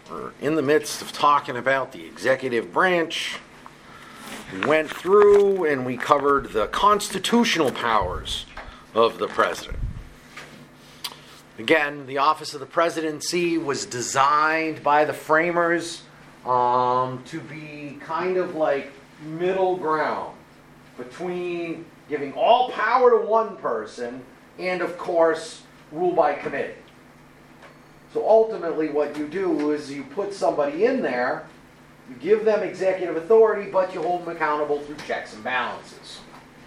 we're in the midst of talking about the executive branch. We went through and we covered the constitutional powers of the president. Again, the office of the presidency was designed by the framers to be kind of like middle ground between giving all power to one person and, of course, rule by committee. So ultimately what you do is you put somebody in there, you give them executive authority, but you hold them accountable through checks and balances.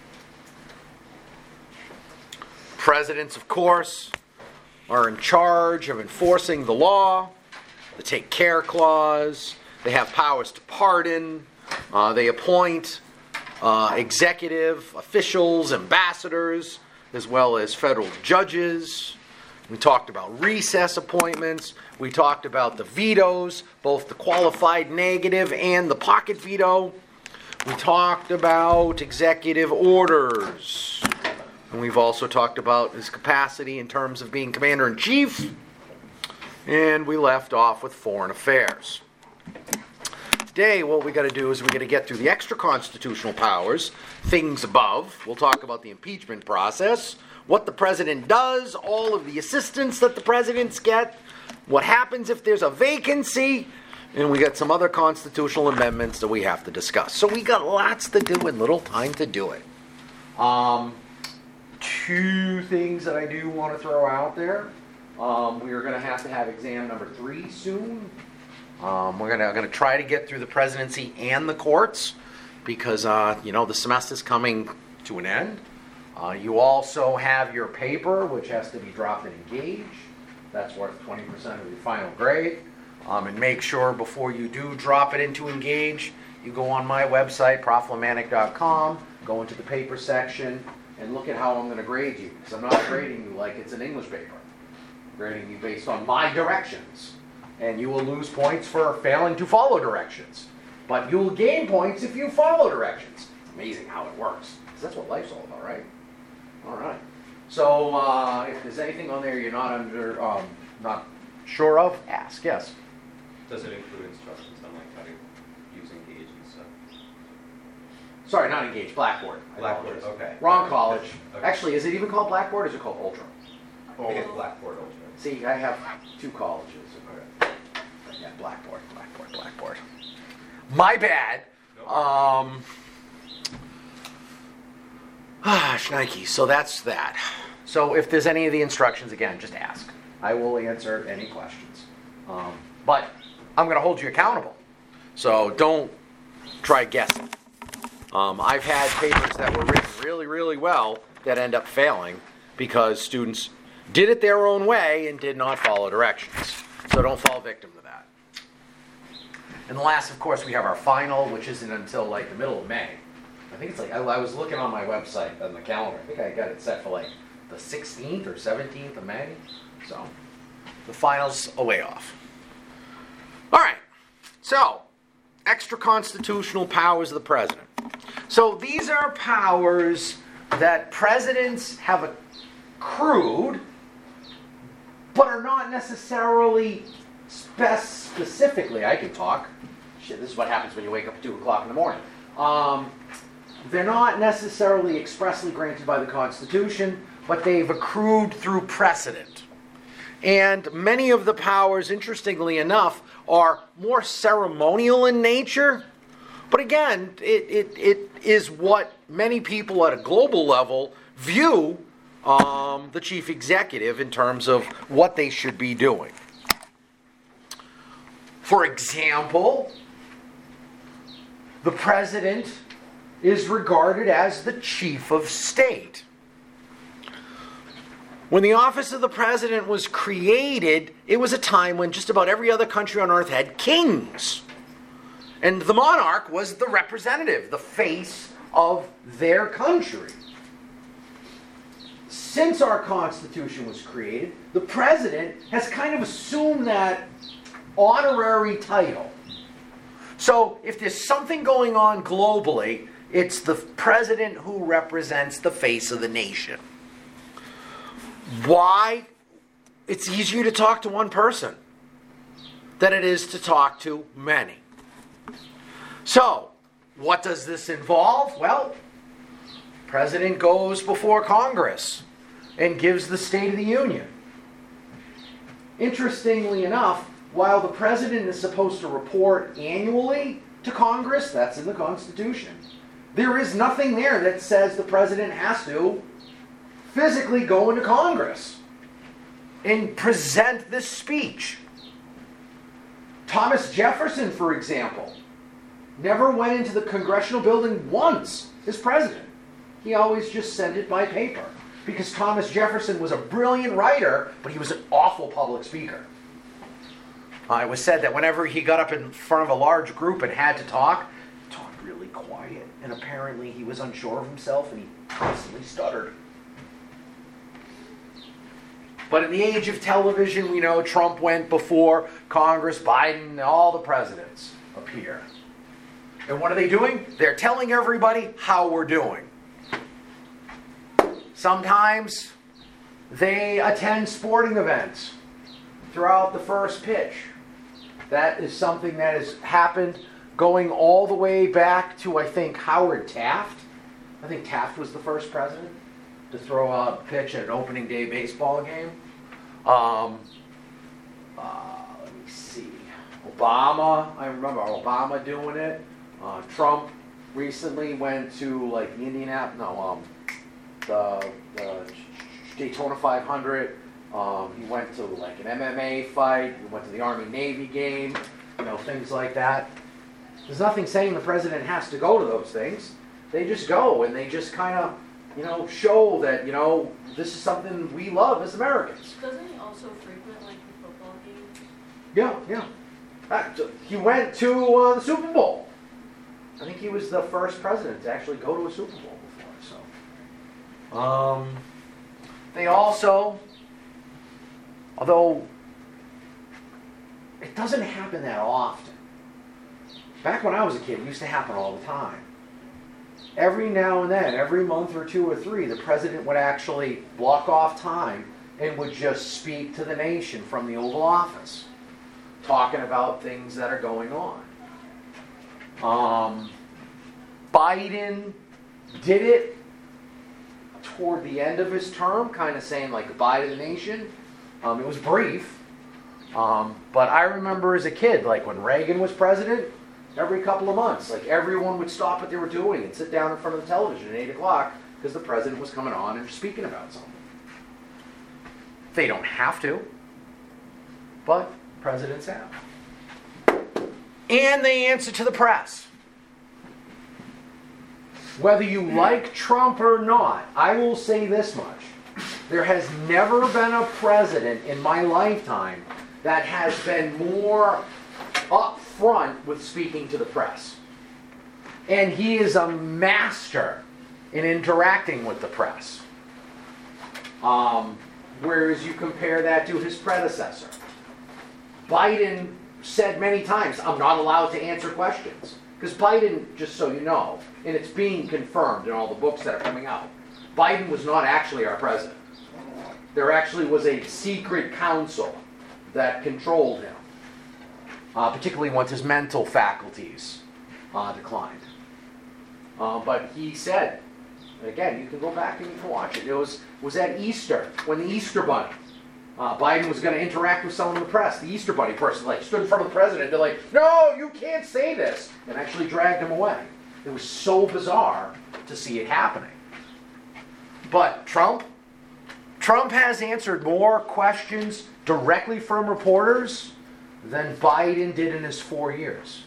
Presidents, of course, are in charge of enforcing the law, the take care clause, they have powers to pardon, they appoint executive officials, ambassadors, as well as federal judges. We talked about recess appointments. We talked about the vetoes, both the qualified negative and the pocket veto. We talked about executive orders. And we've also talked about his capacity in terms of being commander-in-chief. And we left off with foreign affairs. Today, what we got to do is we got to get through the extra constitutional powers, things above. We'll talk about the impeachment process, what the president does, all of the assistance that the presidents get, what happens if there's a vacancy, and we got some other constitutional amendments that we have to discuss. So we got lots to do and little time to do it. Two things that I do want to throw out there. We are going to have exam number 3 soon. We're going to try to get through the presidency and the courts because, the semester's coming to an end. You also have your paper, which has to be dropped in Engage. That's worth 20% of your final grade. And make sure before you do drop it into Engage, you go on my website, proflamatic.com, go into the paper section, and look at how I'm going to grade you. Because I'm not grading you like it's an English paper. I'm grading you based on my directions. And you will lose points for failing to follow directions. But you'll gain points if you follow directions. It's amazing how it works. Because that's what life's all about, right? All right. So if there's anything on there you're not sure of, ask. Yes? Does it include instructions on like how to use Engage and stuff? Sorry, not Engage, Blackboard. Blackboard, okay. Wrong college. Okay. Actually, is it even called Blackboard or is it called Ultra? I think it's Blackboard Ultra. See, I have 2 colleges. Okay. Yeah, Blackboard. My bad. Schneike. So that's that. So if there's any of the instructions, again, just ask. I will answer any questions. But I'm going to hold you accountable. So don't try guessing. I've had papers that were written really, really well that end up failing because students did it their own way and did not follow directions. So don't fall victim to that. And last, of course, we have our final, which isn't until like the middle of May. I think it's like, I was looking on my website on the calendar. I think I got it set for like the 16th or 17th of May. So the final's a way off. All right. So extra constitutional powers of the president. So these are powers that presidents have accrued, but are not necessarily specifically, I can talk. Shit, this is what happens when you wake up at 2 o'clock in the morning. They're not necessarily expressly granted by the Constitution, but they've accrued through precedent. And many of the powers, interestingly enough, are more ceremonial in nature. But again, it is what many people at a global level view the chief executive in terms of what they should be doing. For example, the president is regarded as the chief of state. When the office of the president was created, it was a time when just about every other country on earth had kings. And the monarch was the representative, the face of their country. Since our Constitution was created, the president has kind of assumed that honorary title. So if there's something going on globally, it's the president who represents the face of the nation. Why? It's easier to talk to one person. than it is to talk to many. So, what does this involve? Well, President goes before Congress and gives the State of the Union. Interestingly enough, while the President is supposed to report annually to Congress, that's in the Constitution, there is nothing there that says the President has to physically go into Congress and present this speech. Thomas Jefferson, for example, never went into the Congressional building once as president. He always just sent it by paper. Because Thomas Jefferson was a brilliant writer, but he was an awful public speaker. It was said that whenever he got up in front of a large group and had to talk, he talked really quiet. And apparently he was unsure of himself and he constantly stuttered. But in the age of television, we know Trump went before Congress, Biden, all the presidents appear. And what are they doing? They're telling everybody how we're doing. Sometimes they attend sporting events throughout the first pitch. That is something that has happened going all the way back to, I think, Howard Taft. I think Taft was the first president to throw a pitch at an opening day baseball game. Let me see. Obama, I remember Obama doing it. Trump recently went to like the the Daytona 500. He went to like an MMA fight. He went to the Army-Navy game. Things like that. There's nothing saying the president has to go to those things. They just go and they just kind of, show that, this is something we love as Americans. Doesn't he also frequent like the football games? Yeah. He went to the Super Bowl. I think he was the first president to actually go to a Super Bowl before. So, they also, although it doesn't happen that often. Back when I was a kid, it used to happen all the time. Every now and then, every month or two or three, the president would actually block off time and would just speak to the nation from the Oval Office, talking about things that are going on. Biden did it toward the end of his term, kind of saying like goodbye to the nation. It was brief, but I remember as a kid, like when Reagan was president, every couple of months, like everyone would stop what they were doing and sit down in front of the television at 8 o'clock because the president was coming on and speaking about something. They don't have to, but presidents have. And they answer to the press. Whether you like Trump or not, I will say this much. There has never been a president in my lifetime that has been more upfront with speaking to the press. And he is a master in interacting with the press. Whereas you compare that to his predecessor. Biden said many times, I'm not allowed to answer questions. Because Biden, just so you know, and it's being confirmed in all the books that are coming out, Biden was not actually our president. There actually was a secret council that controlled him, particularly once his mental faculties declined. But he said, and again, you can go back and you can watch it. It was at Easter, when the Easter Bunny, Biden was going to interact with someone in the press. The Easter Bunny person stood in front of the president. They're like, no, you can't say this. And actually dragged him away. It was so bizarre to see it happening. But Trump has answered more questions directly from reporters than Biden did in his 4 years.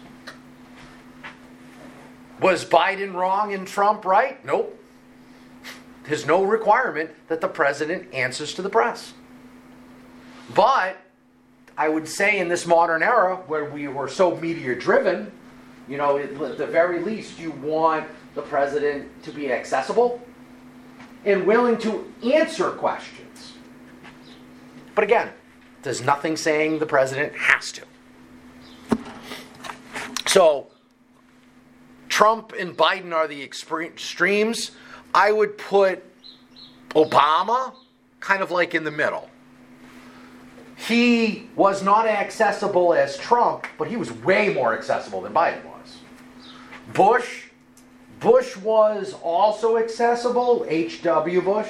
Was Biden wrong and Trump right? Nope. There's no requirement that the president answers to the press. But I would say in this modern era where we were so media-driven, at the very least you want the president to be accessible and willing to answer questions. But again, there's nothing saying the president has to. So, Trump and Biden are the extremes. I would put Obama kind of like in the middle. He was not accessible as Trump, but he was way more accessible than Biden was. Bush was also accessible. W. Bush,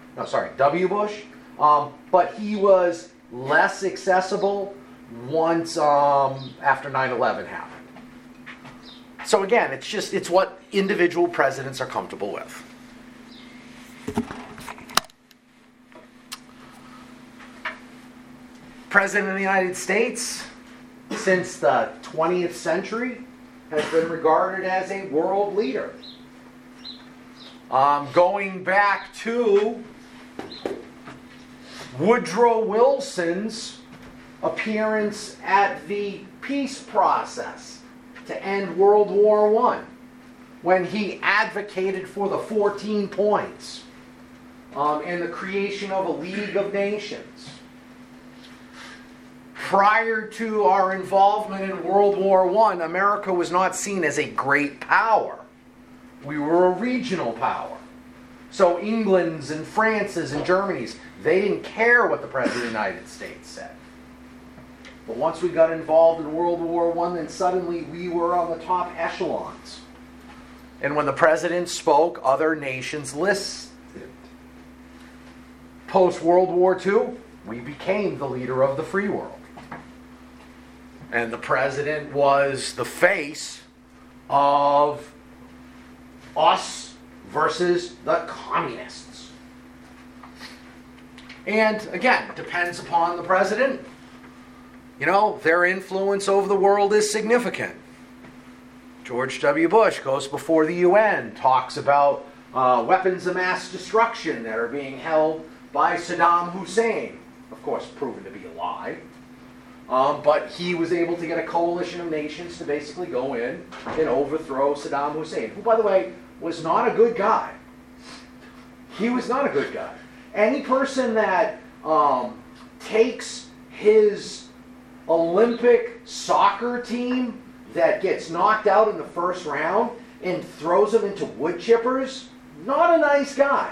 but he was less accessible once after 9/11 happened. So again, it's what individual presidents are comfortable with. President of the United States, since the 20th century, has been regarded as a world leader. Going back to Woodrow Wilson's appearance at the peace process to end World War I, when he advocated for the 14 points and the creation of a League of Nations. Prior to our involvement in World War I, America was not seen as a great power. We were a regional power. So England's and France's and Germany's, they didn't care what the President of the United States said. But once we got involved in World War I, then suddenly we were on the top echelons. And when the President spoke, other nations listened. Post-World War II, we became the leader of the free world. And the President was the face of us versus the communists. And again, depends upon the President. You know, their influence over the world is significant. George W. Bush goes before the UN, talks about weapons of mass destruction that are being held by Saddam Hussein. Of course, proven to be a lie. But he was able to get a coalition of nations to basically go in and overthrow Saddam Hussein, who, by the way, was not a good guy. He was not a good guy. Any person that takes his Olympic soccer team that gets knocked out in the first round and throws them into wood chippers, not a nice guy.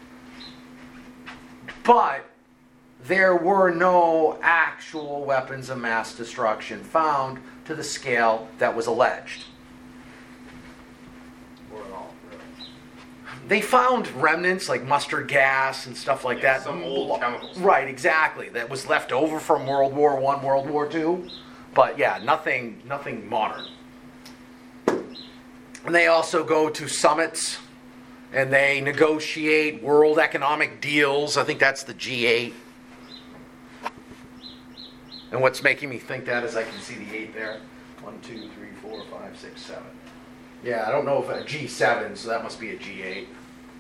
But there were no actual weapons of mass destruction found to the scale that was alleged. Or at all, really. They found remnants like mustard gas and stuff like that. Some old chemicals. Right, exactly. That was left over from World War I, World War II. But yeah, nothing modern. And they also go to summits and they negotiate world economic deals. I think that's the G8. And what's making me think that is I can see the 8 there. 1, 2, 3, 4, 5, 6, 7. Yeah, I don't know if a G7, so that must be a G8.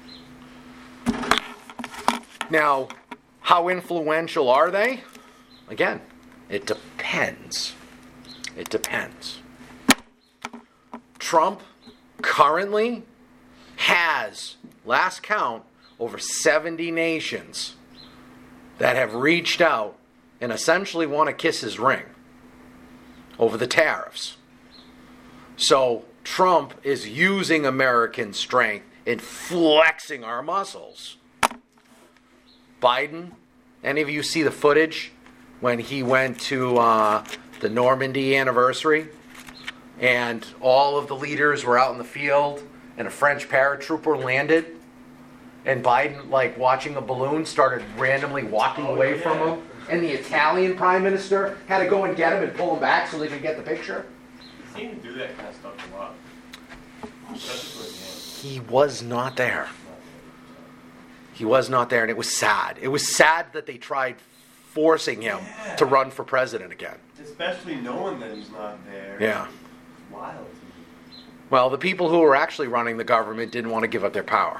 Now, how influential are they? Again, it depends. It depends. Trump currently has, last count, over 70 nations that have reached out and essentially want to kiss his ring over the tariffs. So Trump is using American strength and flexing our muscles. Biden, any of you see the footage when he went to the Normandy anniversary and all of the leaders were out in the field and a French paratrooper landed and Biden, like watching a balloon, started randomly walking away from him? And the Italian prime minister had to go and get him and pull him back so they could get the picture. He seemed to do that kind of stuff a lot. Especially towards the end. He was not there. He was not there, and it was sad. It was sad that they tried forcing him to run for president again. Especially knowing that he's not there. Yeah. It's wild. Well, the people who were actually running the government didn't want to give up their power.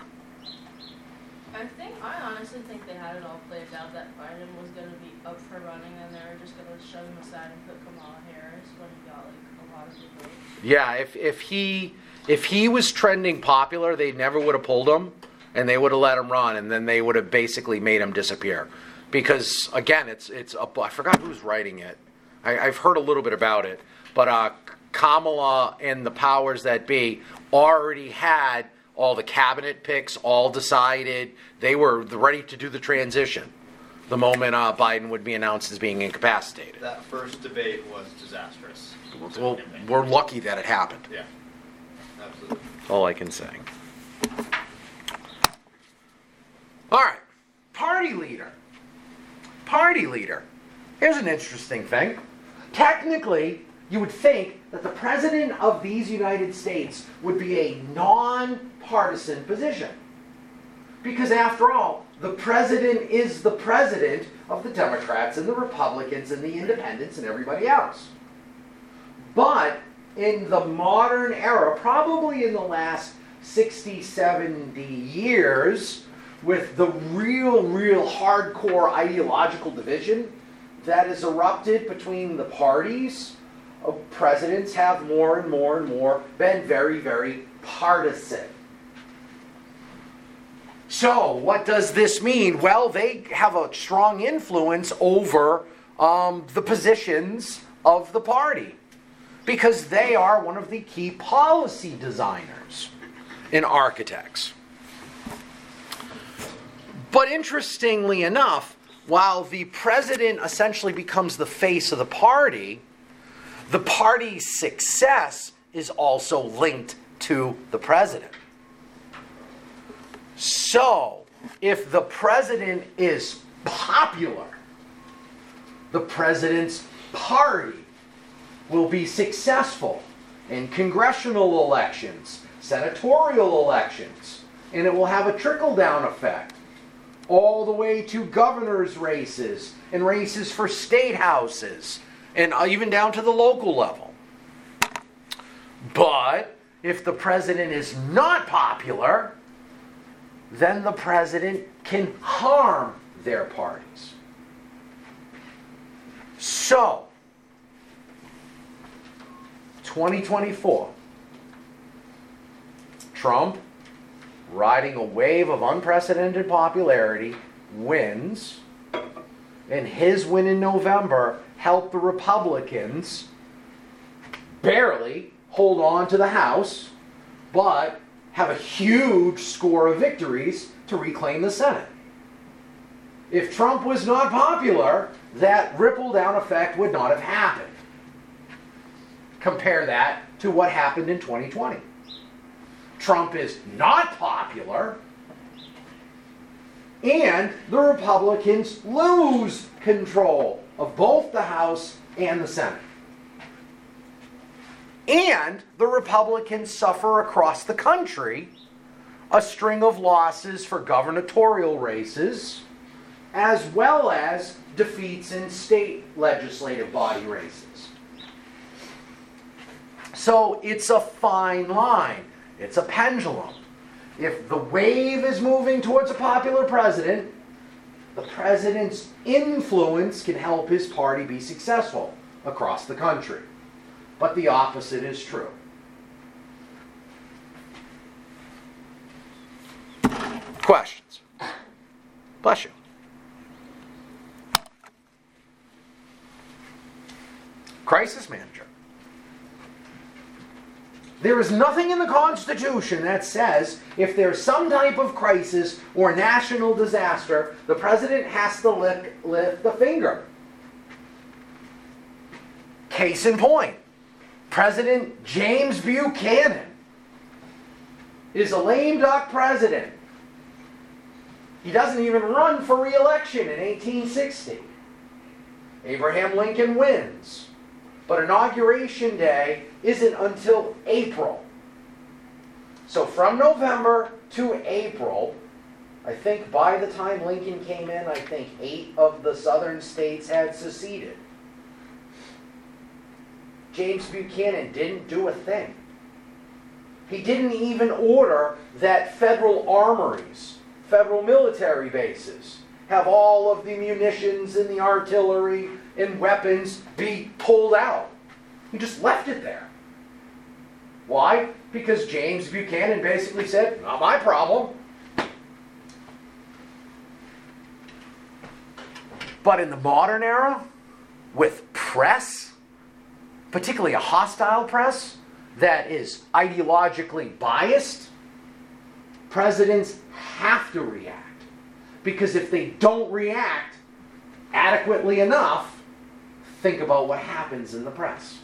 I honestly think they had it all played out that Biden was going to be up for running and they were just going to shove him aside and put Kamala Harris when he got like a lot of the votes. Yeah, if he was trending popular, they never would have pulled him and they would have let him run and then they would have basically made him disappear. Because again, I forgot who's writing it. I've heard a little bit about it, but Kamala and the powers that be already had all the cabinet picks all decided. They were ready to do the transition. the moment Biden would be announced as being incapacitated. That first debate was disastrous. Well, we're lucky that it happened. Yeah, absolutely. All I can say. All right, party leader. Party leader. Here's an interesting thing. Technically, you would think that the president of these United States would be a non-partisan position. Because after all, the president is the president of the Democrats and the Republicans and the independents and everybody else. But in the modern era, probably in the last 60, 70 years, with the real hardcore ideological division that has erupted between the parties, presidents have more and more been very partisan. So, what does this mean? Well, they have a strong influence over the positions of the party because they are one of the key policy designers and architects. But interestingly enough, while the president essentially becomes the face of the party's success is also linked to the president. So, if the president is popular, the president's party will be successful in congressional elections, senatorial elections, and it will have a trickle-down effect all the way to governor's races and races for state houses and even down to the local level. But if the president is not popular, then the president can harm their parties. So, 2024, Trump, riding a wave of unprecedented popularity, wins, and his win in November helped the Republicans barely hold on to the House, but have a huge score of victories to reclaim the Senate. If Trump was not popular, that ripple-down effect would not have happened. Compare that to what happened in 2020. Trump is not popular, and the Republicans lose control of both the House and the Senate. And the Republicans suffer across the country a string of losses for gubernatorial races, as well as defeats in state legislative body races. So it's a fine line. It's a pendulum. If the wave is moving towards a popular president, the president's influence can help his party be successful across the country. But the opposite is true. Questions? Bless you. Crisis manager. There is nothing in the Constitution that says if there's some type of crisis or national disaster, the president has to lift the finger. Case in point, President James Buchanan is a lame duck president. He doesn't even run for re-election in 1860. Abraham Lincoln wins. But Inauguration Day isn't until April. So from November to April, I think by the time Lincoln came in, I think 8 of the southern states had seceded. James Buchanan didn't do a thing. He didn't even order that federal armories, federal military bases, have all of the munitions and the artillery and weapons be pulled out. He just left it there. Why? Because James Buchanan basically said, not my problem. But in the modern era, with press, particularly a hostile press that is ideologically biased, presidents have to react. Because if they don't react, adequately enough, think about what happens in the press.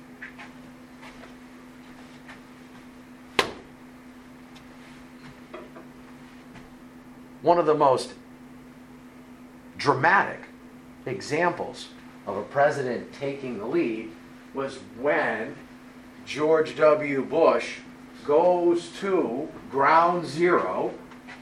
One of the most dramatic examples of a president taking the lead was when George W. Bush goes to Ground Zero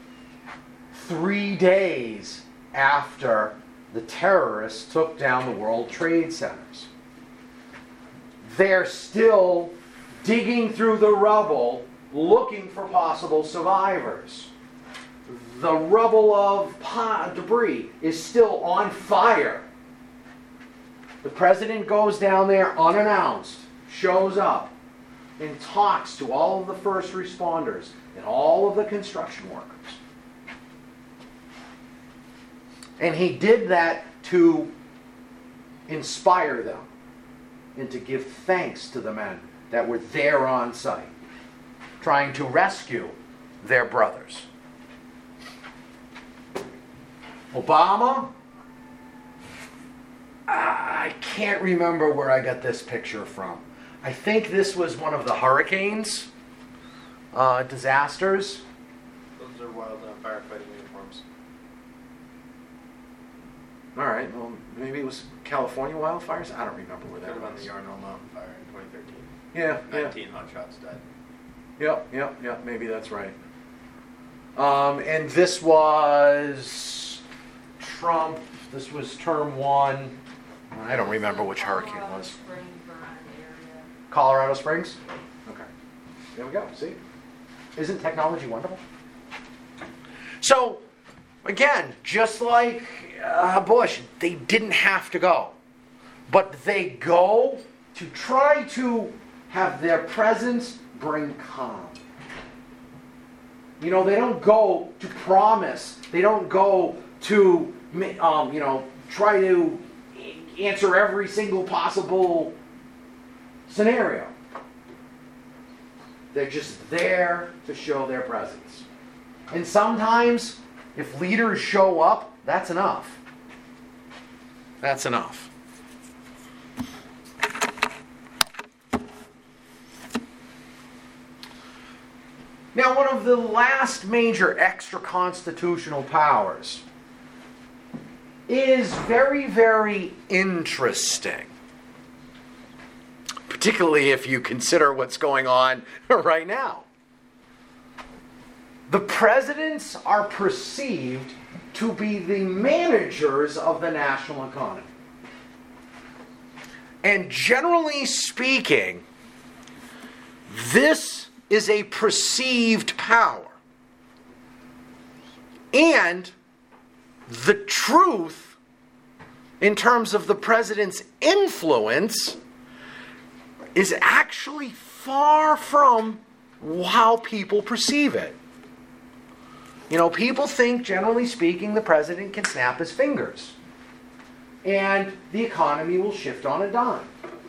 3 days after the terrorists took down the World Trade Centers. They're still digging through the rubble looking for possible survivors. The rubble of debris is still on fire. The president goes down there unannounced, shows up, and talks to all of the first responders and all of the construction workers. And he did that to inspire them and to give thanks to the men that were there on site, trying to rescue their brothers. Obama, I can't remember where I got this picture from. I think this was one of the hurricanes disasters. Those are wildland firefighting uniforms. All right, well, maybe it was California wildfires. I don't remember where Could that have been was. the Yarnell Mountain Fire in 2013. Yeah, 19 hotshots died. Yep, maybe that's right. And this was Trump. This was term 1. I don't remember which hurricane it was. Spring burn area. Colorado Springs? Okay. There we go. See? Isn't technology wonderful? So, again, just like Bush, they didn't have to go. But they go to try to have their presence bring calm. You know, they don't go to promise. They don't go to, try to answer every single possible scenario. They're just there to show their presence. And sometimes, if leaders show up, that's enough. That's enough. Now, one of the last major extra-constitutional powers is very, very interesting. Particularly if you consider what's going on right now. The presidents are perceived to be the managers of the national economy. And generally speaking, this is a perceived power. And the truth, in terms of the president's influence, is actually far from how people perceive it. You know, people think, generally speaking, the president can snap his fingers and the economy will shift on a dime.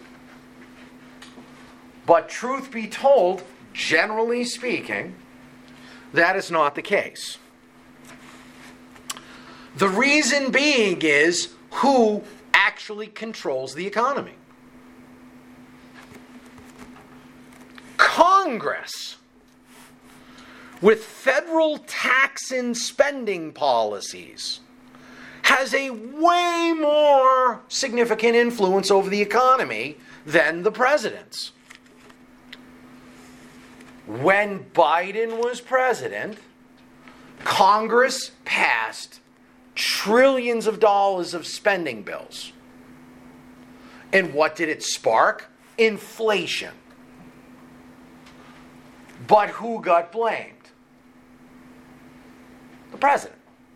But truth be told, generally speaking, that is not the case. The reason being is who actually controls the economy. Congress, with federal tax and spending policies, has a way more significant influence over the economy than the president's. When Biden was president, Congress passed trillions of dollars of spending bills. And what did it spark? Inflation. But who got blamed? The president.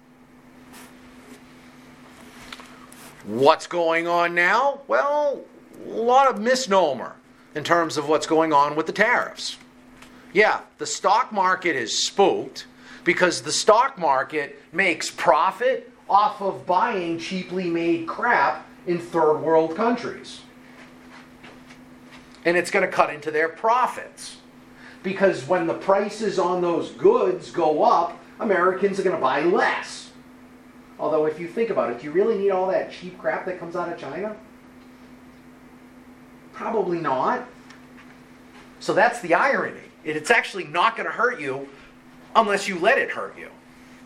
What's going on now? Well, a lot of misnomer in terms of what's going on with the tariffs. Yeah, the stock market is spooked because the stock market makes profit off of buying cheaply made crap in third world countries. And it's going to cut into their profits. Because when the prices on those goods go up, Americans are going to buy less. Although if you think about it, do you really need all that cheap crap that comes out of China? Probably not. So that's the irony. It's actually not going to hurt you unless you let it hurt you.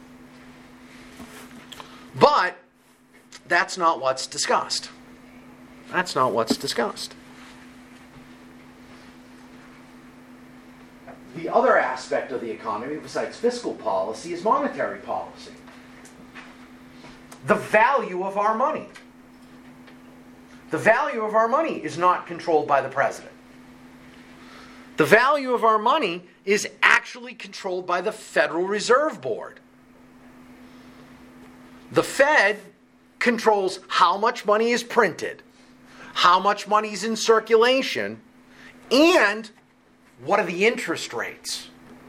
But that's not what's discussed. That's not what's discussed. The other aspect of the economy, besides fiscal policy, is monetary policy. The value of our money. The value of our money is not controlled by the president. The value of our money is actually controlled by the Federal Reserve Board. The Fed controls how much money is printed, how much money is in circulation, and what are the interest rates?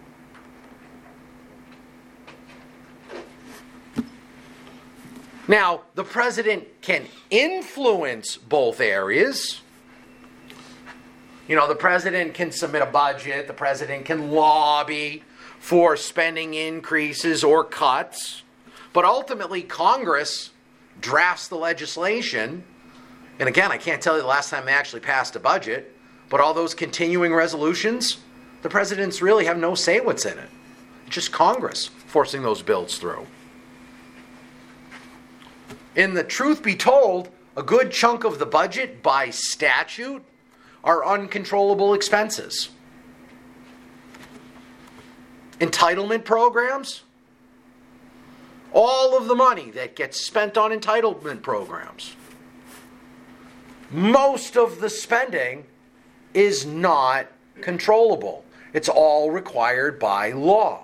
Now, the president can influence both areas. You know, the president can submit a budget, the president can lobby for spending increases or cuts, but ultimately Congress drafts the legislation. And again, I can't tell you the last time they actually passed a budget, but all those continuing resolutions, the presidents really have no say what's in it. It's just Congress forcing those bills through. And the truth be told, a good chunk of the budget by statute are uncontrollable expenses. Entitlement programs, all of the money that gets spent on entitlement programs, most of the spending is not controllable. It's all required by law.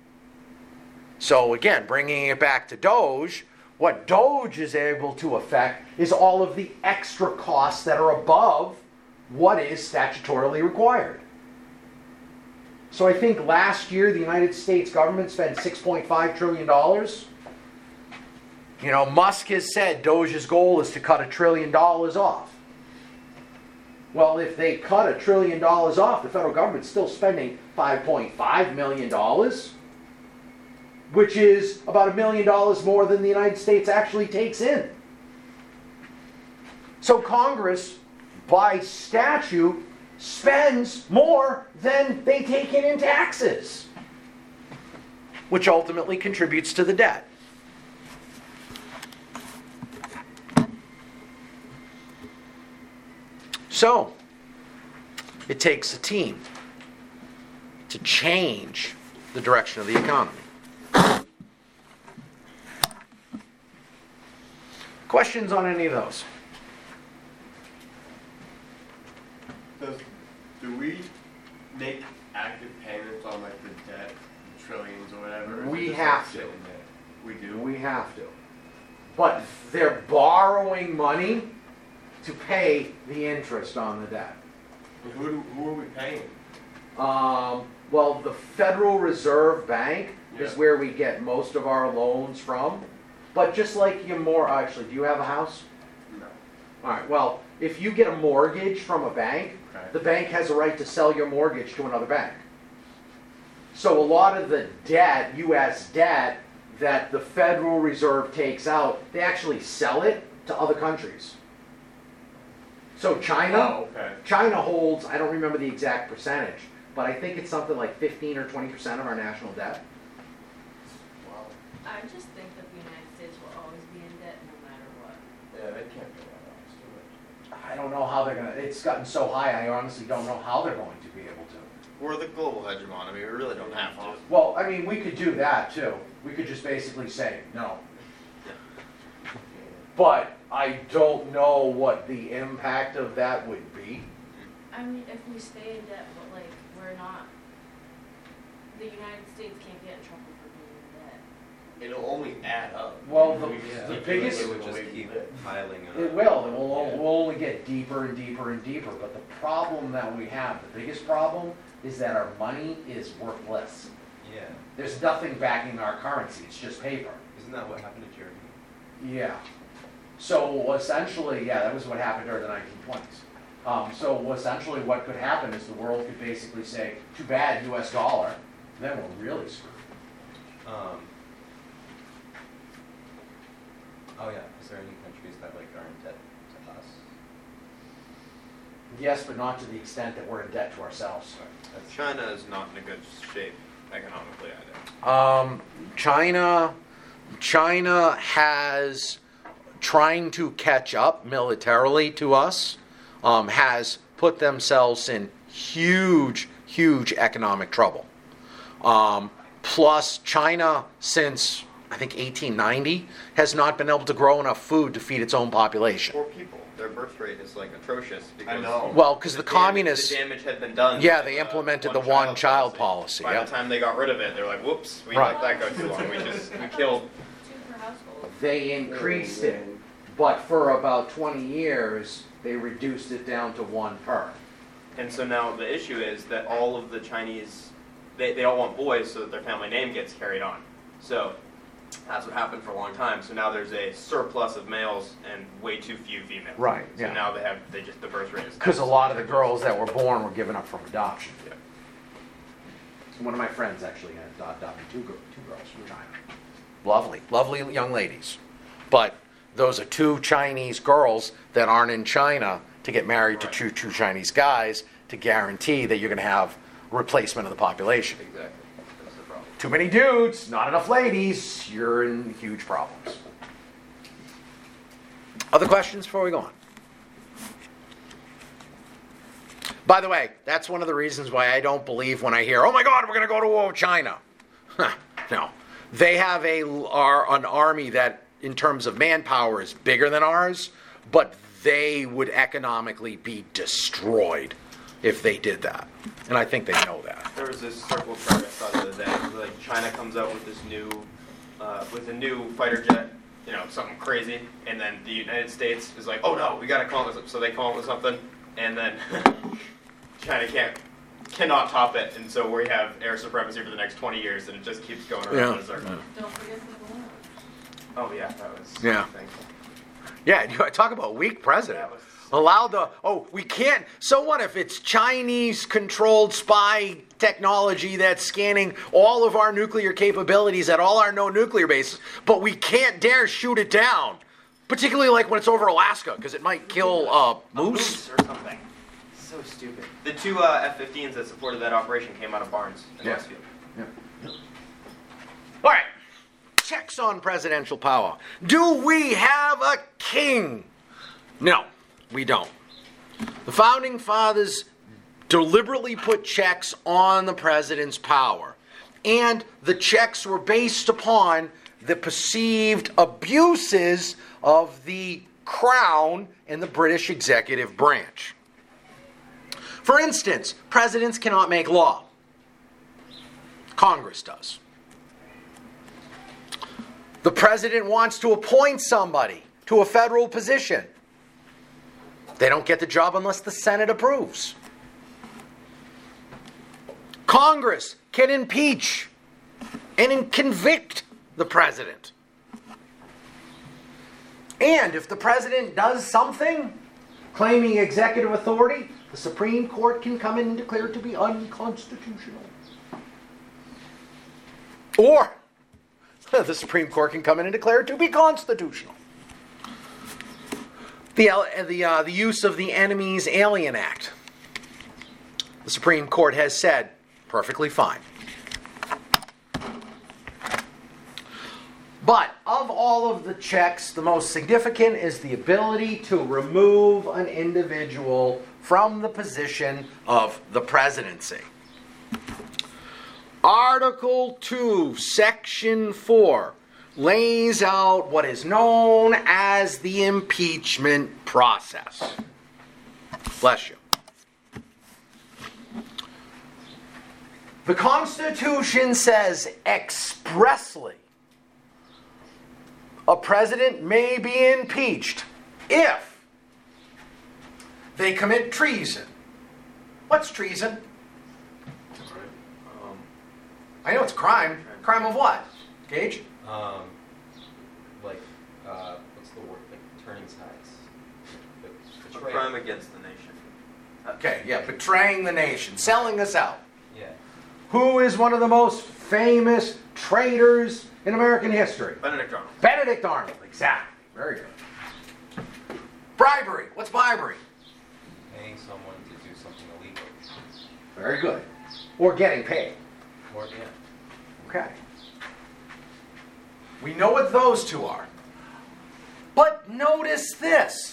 So again, bringing it back to Doge, what Doge is able to affect is all of the extra costs that are above what is statutorily required. So I think last year the United States government spent $6.5 trillion. You know, Musk has said Doge's goal is to cut $1 trillion off. Well, if they cut $1 trillion off, the federal government's still spending $5.5 million, which is about $1 million more than the United States actually takes in. So Congress, by statute, spends more than they take in taxes, which ultimately contributes to the debt. So, it takes a team to change the direction of the economy. Questions on any of those? Do we make active payments on like the debt, the trillions or whatever? Or is it We just, have like, to. sitting there? We do. We have to. But they're borrowing money to pay the interest on the debt. Who are we paying? Well, the Federal Reserve Bank is Yeah. where we get most of our loans from. But just like actually, do you have a house? No. All right, well, if you get a mortgage from a bank, Okay. the bank has a right to sell your mortgage to another bank. So a lot of the debt, U.S. debt, that the Federal Reserve takes out, they actually sell it to other countries. So China, Oh, okay. China holds, I don't remember the exact percentage, but I think it's something like 15 or 20% of our national debt. Wow. I just think that the United States will always be in debt no matter what. Yeah, they can't go that off. It's too much. I don't know how they're going to, it's gotten so high, I honestly don't know how they're going to be able to. We're the global hegemon. I mean, we really don't have to. Well, I mean, we could do that too. We could just basically say no. But I don't know what the impact of that would be. I mean, if we stay in debt, but like, we're not, the United States can't get in trouble for being in debt. It'll only add up. Well, We the just keep biggest- it It would just the way we keep live. piling up. It will. It will only get deeper and deeper and deeper. But the problem that we have, the biggest problem, is that our money is worthless. Yeah. There's nothing backing our currency. It's just paper. Isn't that what happened to Germany? Yeah. So essentially, yeah, that was what happened during the 1920s. So essentially what could happen is the world could basically say, too bad, US dollar, then we're really screwed. Oh yeah. Is there any countries that like are in debt to us? Yes, but not to the extent that we're in debt to ourselves. China is not in a good shape economically either. China has, trying to catch up militarily to us, has put themselves in huge economic trouble. Plus, China, since I think 1890, has not been able to grow enough food to feed its own population. Poor people. Their birth rate is like atrocious. Because I know. Well, because the communists, the damage had been done. yeah, by they the implemented the one-child policy. By Yeah. the time they got rid of it, they're like, "Whoops, we Right. let that go too long. We killed." 2 per household. They increased it, but for about 20 years, they reduced it down to 1 per. And so now the issue is that all of the Chinese, they all want boys so that their family name gets carried on. So that's what happened for a long time. So now there's a surplus of males and way too few females. Right, So yeah. now the birth rate is. Because a lot of the girls that were born were given up from adoption. Yeah. One of my friends actually had adopted two girls from China. Lovely young ladies. But those are 2 Chinese girls that aren't in China to get married Right. to two Chinese guys to guarantee that you're going to have replacement of the population. Exactly. That's the problem. Too many dudes, not enough ladies, you're in huge problems. Other questions before we go on? By the way, that's one of the reasons why I don't believe when I hear, oh my God, we're going to go to war with China. No. They have an army that, in terms of manpower, is bigger than ours, but they would economically be destroyed if they did that. And I think they know that. There was this circle chart I saw the other day. It was like China comes out with this new, with a new fighter jet, something crazy, and then the United States is like, oh no, we got to come up with, so they come up with something, and then China cannot top it, and so we have air supremacy for the next 20 years, and it just keeps going around in a circle. Don't forget the balloons. Oh yeah, that was. Yeah. the thing. Yeah, talk about weak president. That was- We can't, so what if it's Chinese-controlled spy technology that's scanning all of our nuclear capabilities at all our known nuclear bases, but we can't dare shoot it down, particularly like when it's over Alaska, because it might kill A moose. or something. So stupid. The 2 F-15s that supported that operation came out of Barnes in Yeah. Westfield. All right, checks on presidential power. Do we have a king? No, we don't. The Founding Fathers deliberately put checks on the president's power, and the checks were based upon the perceived abuses of the Crown and the British executive branch. For instance, presidents cannot make law. Congress does. The president wants to appoint somebody to a federal position. They don't get the job unless the Senate approves. Congress can impeach and convict the president. And if the president does something claiming executive authority, the Supreme Court can come in and declare it to be unconstitutional. Or the Supreme Court can come in and declare it to be constitutional. The use of the Enemies Alien Act. The Supreme Court has said, perfectly fine. But of all of the checks, the most significant is the ability to remove an individual from the position of the presidency. Article 2, Section 4 lays out what is known as the impeachment process. Bless you. The Constitution says expressly a president may be impeached if they commit treason. What's treason? I know it's a crime. Crime of what? Gage? What's the word? Like turning sides. A Betrayal. crime against the nation. Okay, yeah, betraying the nation, selling us out. Yeah. Who is one of the most famous traitors in American history? Benedict Arnold. Benedict Arnold, exactly. Very good. Bribery. What's bribery? Paying someone to do something illegal. Very good. Or getting paid. Or, yeah. Okay. We know what those two are. But notice this.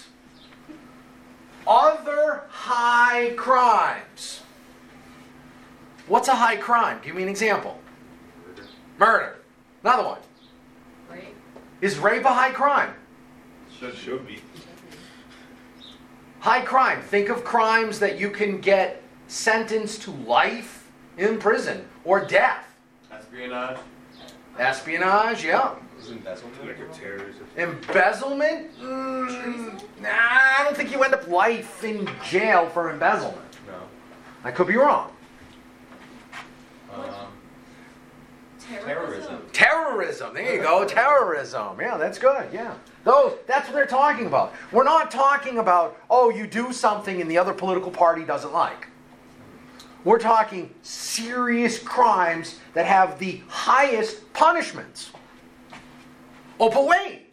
Other high crimes. What's a high crime? Give me an example. Murder. Another one. Rape. Is rape a high crime? Should be. High crime. Think of crimes that you can get sentenced to life in prison or death. Espionage. Espionage, yeah. Is embezzlement? Like a terrorist. Embezzlement? Nah, I don't think you end up life in jail for embezzlement. No. I could be wrong. Terrorism. Terrorism. There you go. Terrorism. Yeah, that's good. Yeah. That's what they're talking about. We're not talking about, oh, you do something and the other political party doesn't like. We're talking serious crimes that have the highest punishments. Oh, but wait.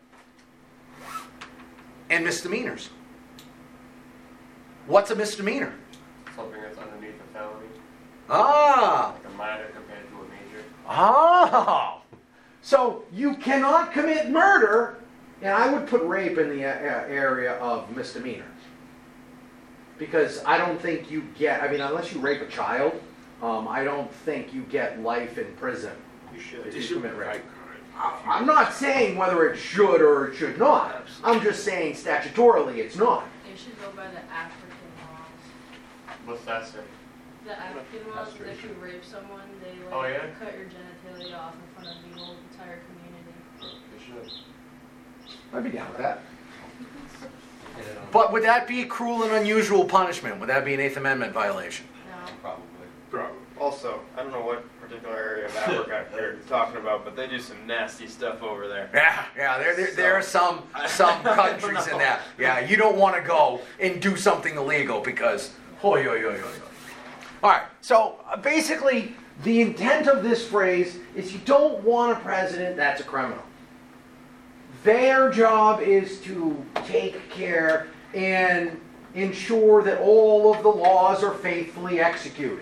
And misdemeanors. What's a misdemeanor? Something that's underneath a felony. Ah. Like a minor compared to a major. Oh. So you cannot commit murder, and I would put rape in the area of misdemeanor. Because I don't think you get, unless you rape a child, I don't think you get life in prison. You should. If you commit rape. I'm not saying whether it should or it should not. I'm just saying statutorily it's not. They should go by the African laws. What's that say? The African laws, if you rape someone, they Oh, yeah? cut your genitalia off in front of the whole entire community. They should. I'd be down with that. But would that be cruel and unusual punishment? Would that be an Eighth Amendment violation? No. Probably. Probably. Also, I don't know what particular area of Africa they're talking about, but they do some nasty stuff over there. Yeah. There are some countries in that. Yeah, you don't want to go and do something illegal because All right. So basically, the intent of this phrase is you don't want a president that's a criminal. Their job is to take care and ensure that all of the laws are faithfully executed.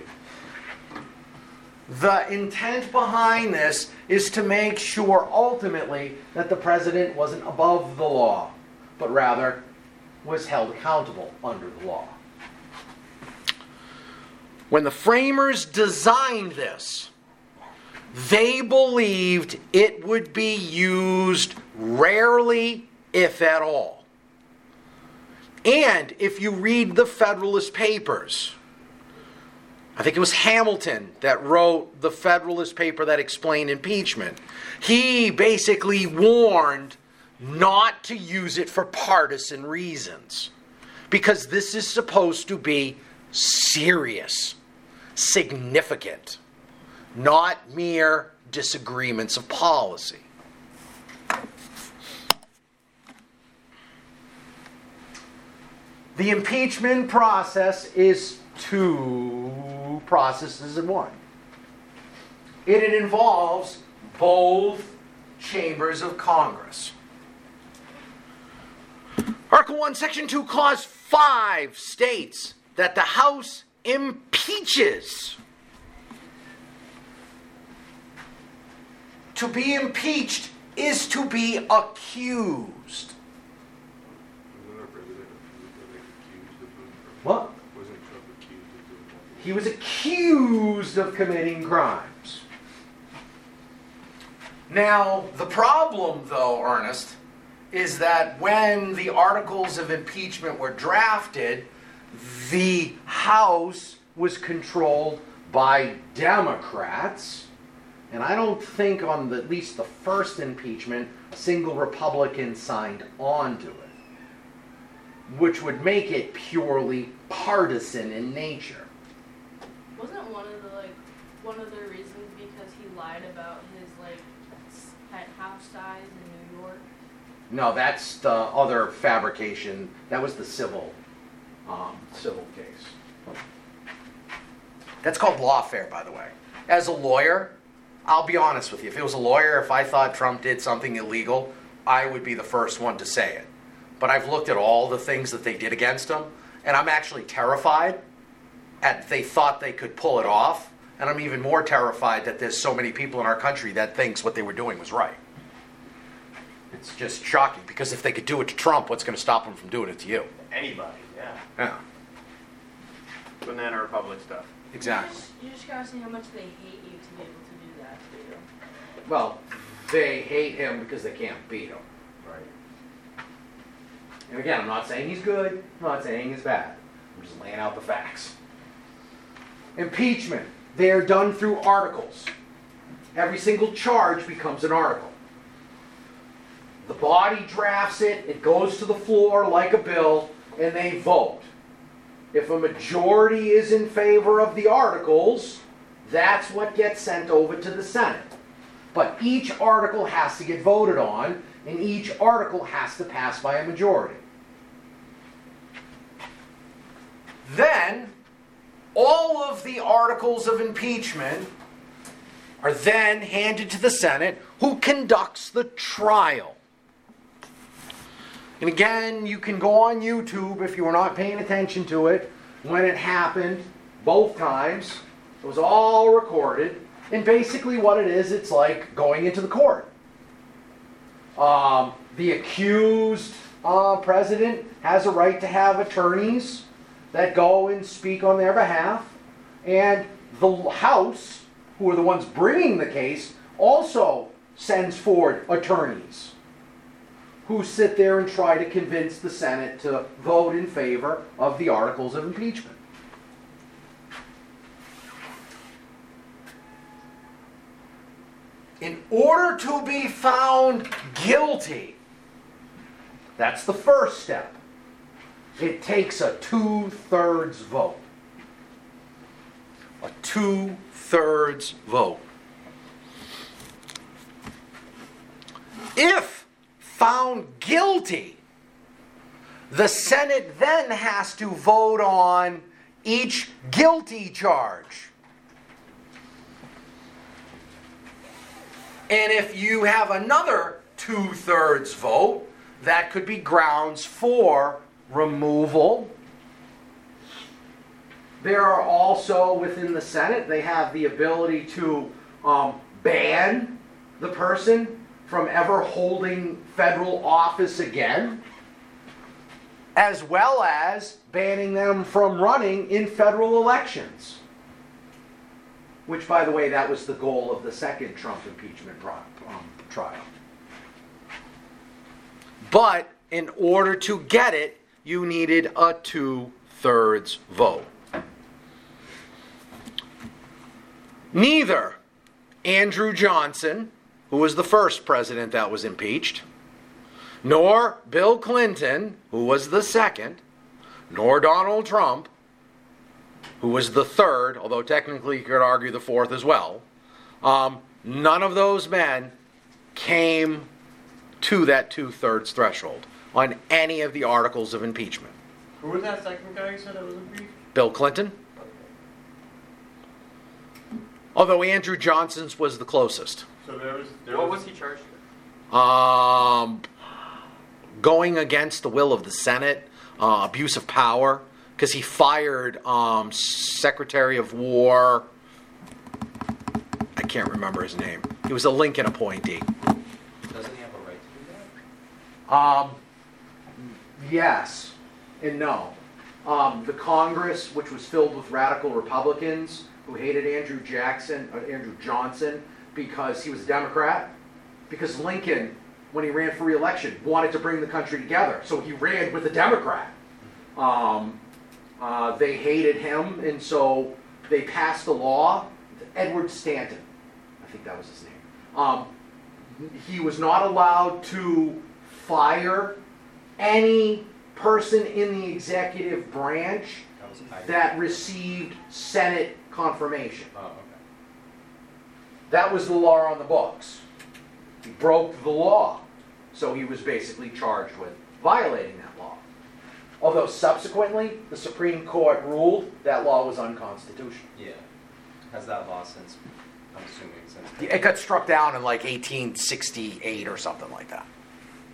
The intent behind this is to make sure ultimately that the president wasn't above the law, but rather was held accountable under the law. When the framers designed this, they believed it would be used rarely, if at all. And if you read the Federalist Papers, I think it was Hamilton that wrote the Federalist paper that explained impeachment. He basically warned not to use it for partisan reasons, because this is supposed to be serious, significant, not mere disagreements of policy. The impeachment process is two processes in one. It involves both chambers of Congress. Article 1, Section 2, Clause 5 states that the House impeaches. To be impeached is to be accused. Wasn't our president accused of doing crimes? What? Wasn't Trump accused of doing crimes? He was accused of committing crimes. Now, the problem, though, Ernest, is that when the articles of impeachment were drafted, the House was controlled by Democrats. And I don't think on at least the first impeachment, a single Republican signed on to it, which would make it purely partisan in nature. Wasn't one of the reasons because he lied about his house size in New York? No, that's the other fabrication. That was the civil case. That's called lawfare, by the way. As a lawyer, I'll be honest with you. If it was a lawyer, if I thought Trump did something illegal, I would be the first one to say it. But I've looked at all the things that they did against him, and I'm actually terrified they thought they could pull it off, and I'm even more terrified that there's so many people in our country that thinks what they were doing was right. It's just shocking, because if they could do it to Trump, what's going to stop them from doing it to you? Anybody, yeah. Yeah, Banana Republic stuff. exactly. You just gotta see how much they hate you to be able to do that to you. Well, they hate him because they can't beat him. Right. And again, I'm not saying he's good, I'm not saying he's bad. I'm just laying out the facts. Impeachment. They are done through articles. Every single charge becomes an article. The body drafts it, it goes to the floor like a bill, and they vote. If a majority is in favor of the articles, that's what gets sent over to the Senate. But each article has to get voted on, and each article has to pass by a majority. Then, all of the articles of impeachment are then handed to the Senate, who conducts the trial. And again, you can go on YouTube if you were not paying attention to it when it happened, both times. It was all recorded. And basically what it is, it's like going into the court. The accused president has a right to have attorneys that go and speak on their behalf. And the House, who are the ones bringing the case, also sends forward attorneys who sit there and try to convince the Senate to vote in favor of the articles of impeachment. In order to be found guilty, that's the first step. It takes a 2/3 vote. A 2/3 vote. If found guilty, the Senate then has to vote on each guilty charge. And if you have another 2/3 vote, that could be grounds for removal. There are also, within the Senate, they have the ability to ban the person from ever holding federal office again, as well as banning them from running in federal elections. Which, by the way, that was the goal of the second Trump impeachment trial. But in order to get it, you needed a 2/3 vote. Neither Andrew Johnson, who was the first president that was impeached, nor Bill Clinton, who was the second, nor Donald Trump, who was the third, although technically you could argue the fourth as well, none of those men came to that 2/3 threshold on any of the articles of impeachment. Who was that second guy you said that was impeached? Bill Clinton, although Andrew Johnson's was the closest. So there What was he charged with? Going against the will of the Senate, abuse of power, because he fired Secretary of War, I can't remember his name. He was a Lincoln appointee. Doesn't he have a right to do that? Yes and no. The Congress, which was filled with radical Republicans who hated Andrew Johnson, because he was a Democrat, because Lincoln, when he ran for re-election, wanted to bring the country together, so he ran with a Democrat. They hated him, and so they passed a law. Edward Stanton, I think that was his name. He was not allowed to fire any person in the executive branch that received Senate confirmation. Oh, okay. That was the law on the books. He broke the law, so he was basically charged with violating that law. Although subsequently, the Supreme Court ruled that law was unconstitutional. Yeah. Has that law since, I'm assuming, since... It got struck down in like 1868 or something like that.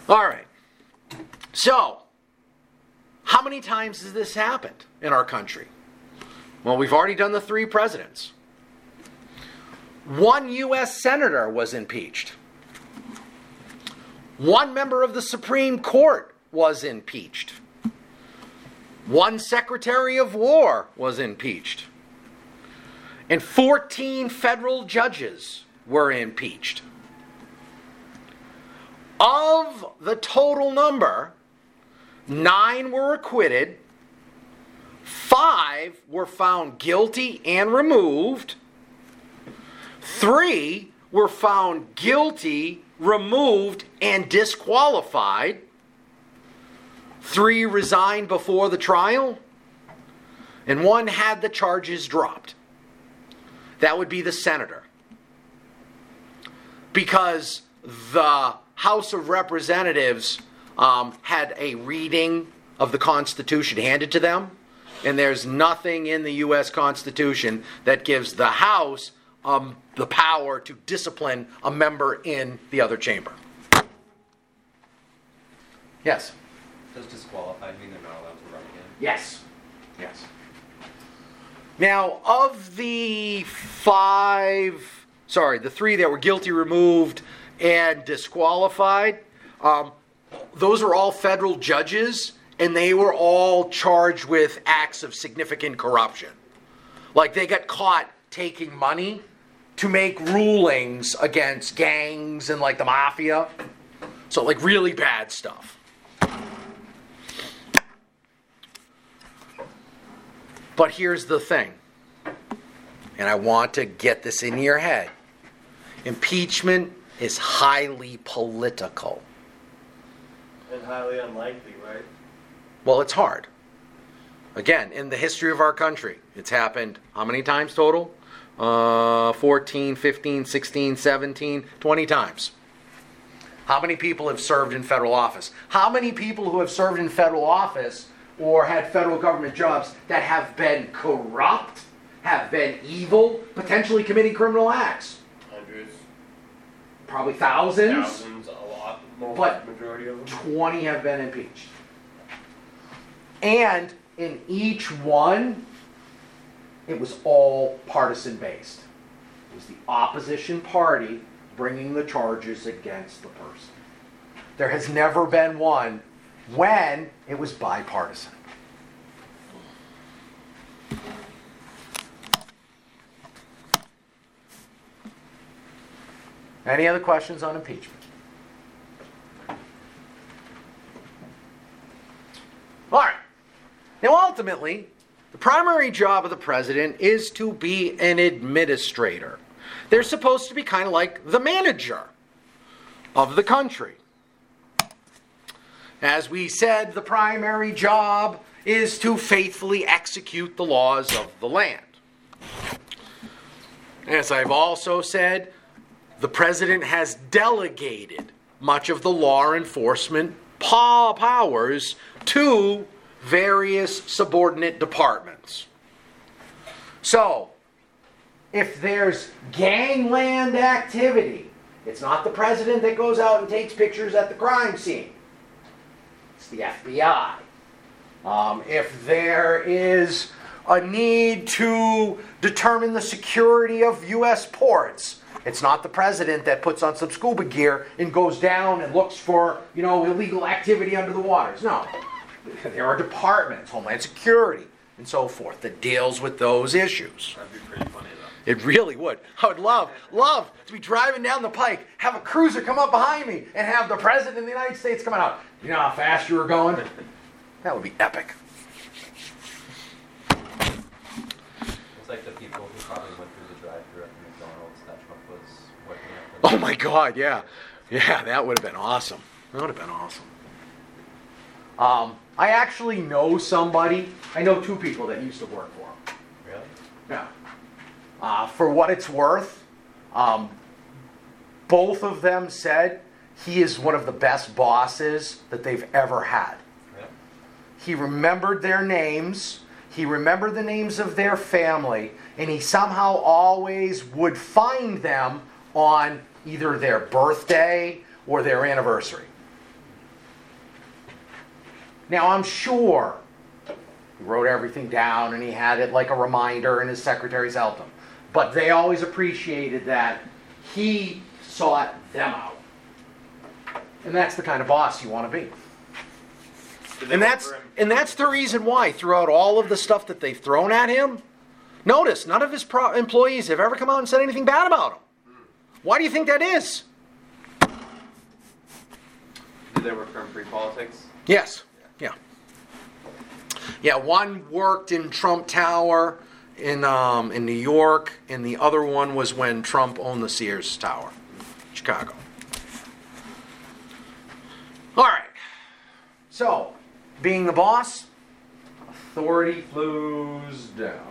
All right. So, how many times has this happened in our country? Well, we've already done the 3 presidents. 1 U.S. senator was impeached. 1 member of the Supreme Court was impeached. 1 Secretary of War was impeached. And 14 federal judges were impeached. Of the total number, 9 were acquitted, 5 were found guilty and removed, 3 were found guilty, removed, and disqualified, 3 resigned before the trial, and 1 had the charges dropped. That would be the senator. Because the House of Representatives had a reading of the Constitution handed to them, and there's nothing in the U.S. Constitution that gives the House the power to discipline a member in the other chamber. Yes? Does disqualified mean they're not allowed to run again? Yes. Yes. Now, of the 3 that were guilty, removed, and disqualified, those are all federal judges, and they were all charged with acts of significant corruption. Like, they got caught taking money to make rulings against gangs and, like, the mafia. So, like, really bad stuff. But here's the thing, and I want to get this in your head. Impeachment is highly political. And highly unlikely, right? Well, it's hard. Again, in the history of our country, it's happened how many times total? 14, 15, 16, 17, 20 times. How many people have served in federal office? How many people who have served in federal office or had federal government jobs that have been corrupt, have been evil, potentially committing criminal acts? Hundreds. Probably thousands. Thousands, a lot. Most, But majority of them. 20 have been impeached. And in each one, it was all partisan based. It was the opposition party bringing the charges against the person. There has never been one when it was bipartisan. Any other questions on impeachment? All right. Now, ultimately, the primary job of the president is to be an administrator. They're supposed to be kind of like the manager of the country. As we said, the primary job is to faithfully execute the laws of the land. As I've also said, the president has delegated much of the law enforcement powers to various subordinate departments. So, if there's gangland activity, it's not the president that goes out and takes pictures at the crime scene. It's the FBI. If there is a need to determine the security of U.S. ports, it's not the president that puts on some scuba gear and goes down and looks for, illegal activity under the waters. No. There are departments, Homeland Security, and so forth, that deals with those issues. That'd be pretty funny, though. It really would. I would love to be driving down the pike, have a cruiser come up behind me, and have the President of the United States coming out. You know how fast you were going? That would be epic. It's like the people who probably went through the drive-thru at McDonald's. That truck was working out. Oh my God, yeah. Yeah, that would have been awesome. That would have been awesome. I actually know somebody, I know 2 people that used to work for him. Really? Yeah. For what it's worth, both of them said he is one of the best bosses that they've ever had. Really? He remembered their names, he remembered the names of their family, and he somehow always would find them on either their birthday or their anniversary. Now, I'm sure he wrote everything down and he had it like a reminder and his secretaries helped him. But they always appreciated that he sought them out. And that's the kind of boss you want to be. Did they And vote that's, for him? and that's the reason why, throughout all of the stuff that they've thrown at him, notice none of his employees have ever come out and said anything bad about him. Why do you think that is? Did they work for him pre-politics? Yes. Yeah. Yeah, one worked in Trump Tower in New York, and the other one was when Trump owned the Sears Tower, Chicago. All right. So, being the boss, authority flows down.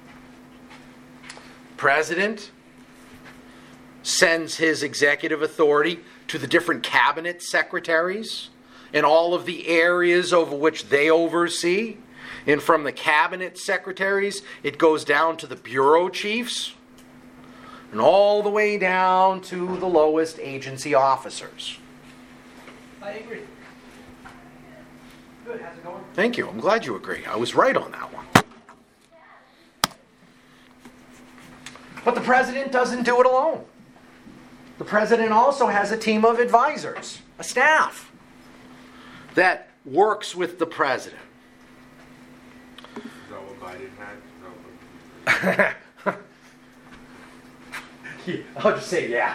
President sends his executive authority to the different cabinet secretaries in all of the areas over which they oversee. And from the cabinet secretaries, it goes down to the bureau chiefs and all the way down to the lowest agency officers. I agree. Good, how's it going? Thank you. I'm glad you agree. I was right on that one. But the president doesn't do it alone. The president also has a team of advisors, a staff, that works with the president. Is that what Biden had? Is that what- Yeah, I'll just say yeah.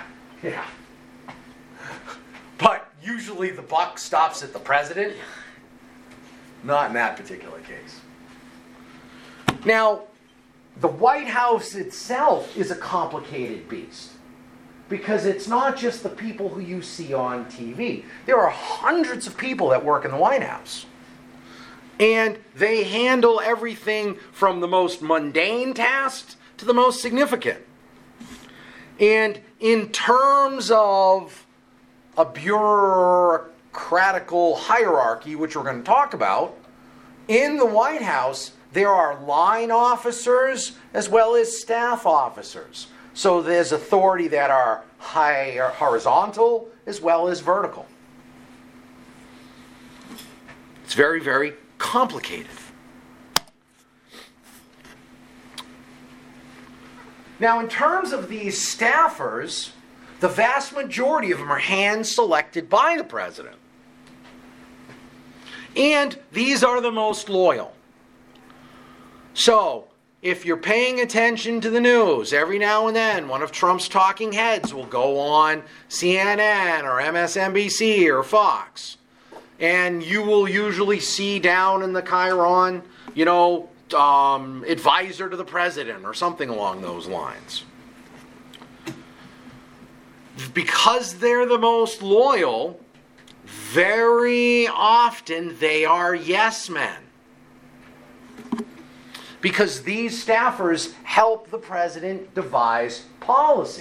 But usually the buck stops at the president. Not in that particular case. Now, the White House itself is a complicated beast. Because it's not just the people who you see on TV. There are hundreds of people that work in the White House. And they handle everything from the most mundane tasks to the most significant. And in terms of a bureaucratical hierarchy, which we're going to talk about, in the White House, there are line officers as well as staff officers. So there's authority that are horizontal as well as vertical. It's very, very complicated. Now, in terms of these staffers, the vast majority of them are hand-selected by the president. And these are the most loyal. So, if you're paying attention to the news, every now and then one of Trump's talking heads will go on CNN or MSNBC or Fox. And you will usually see down in the chyron, advisor to the president or something along those lines. Because they're the most loyal, very often they are yes men. Because these staffers help the president devise policy.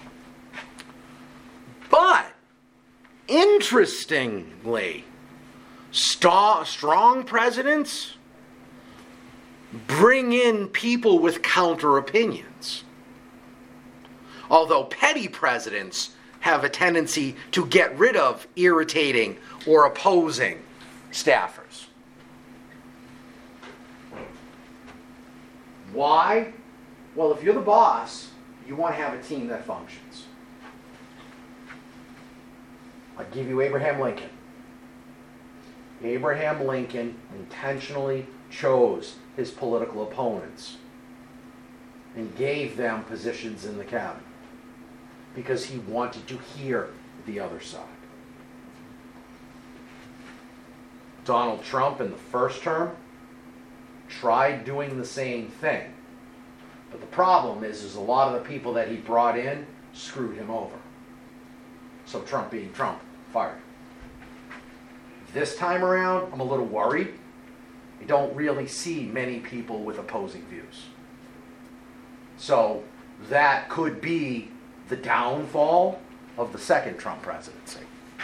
But, interestingly, strong presidents bring in people with counter opinions. Although petty presidents have a tendency to get rid of irritating or opposing staffers. Why? Well, if you're the boss, you want to have a team that functions. I'll give you Abraham Lincoln. Abraham Lincoln intentionally chose his political opponents and gave them positions in the cabinet because he wanted to hear the other side. Donald Trump in the first term tried doing the same thing. But the problem is a lot of the people that he brought in screwed him over. So Trump being Trump, fired. This time around, I'm a little worried. I don't really see many people with opposing views. So that could be the downfall of the second Trump presidency.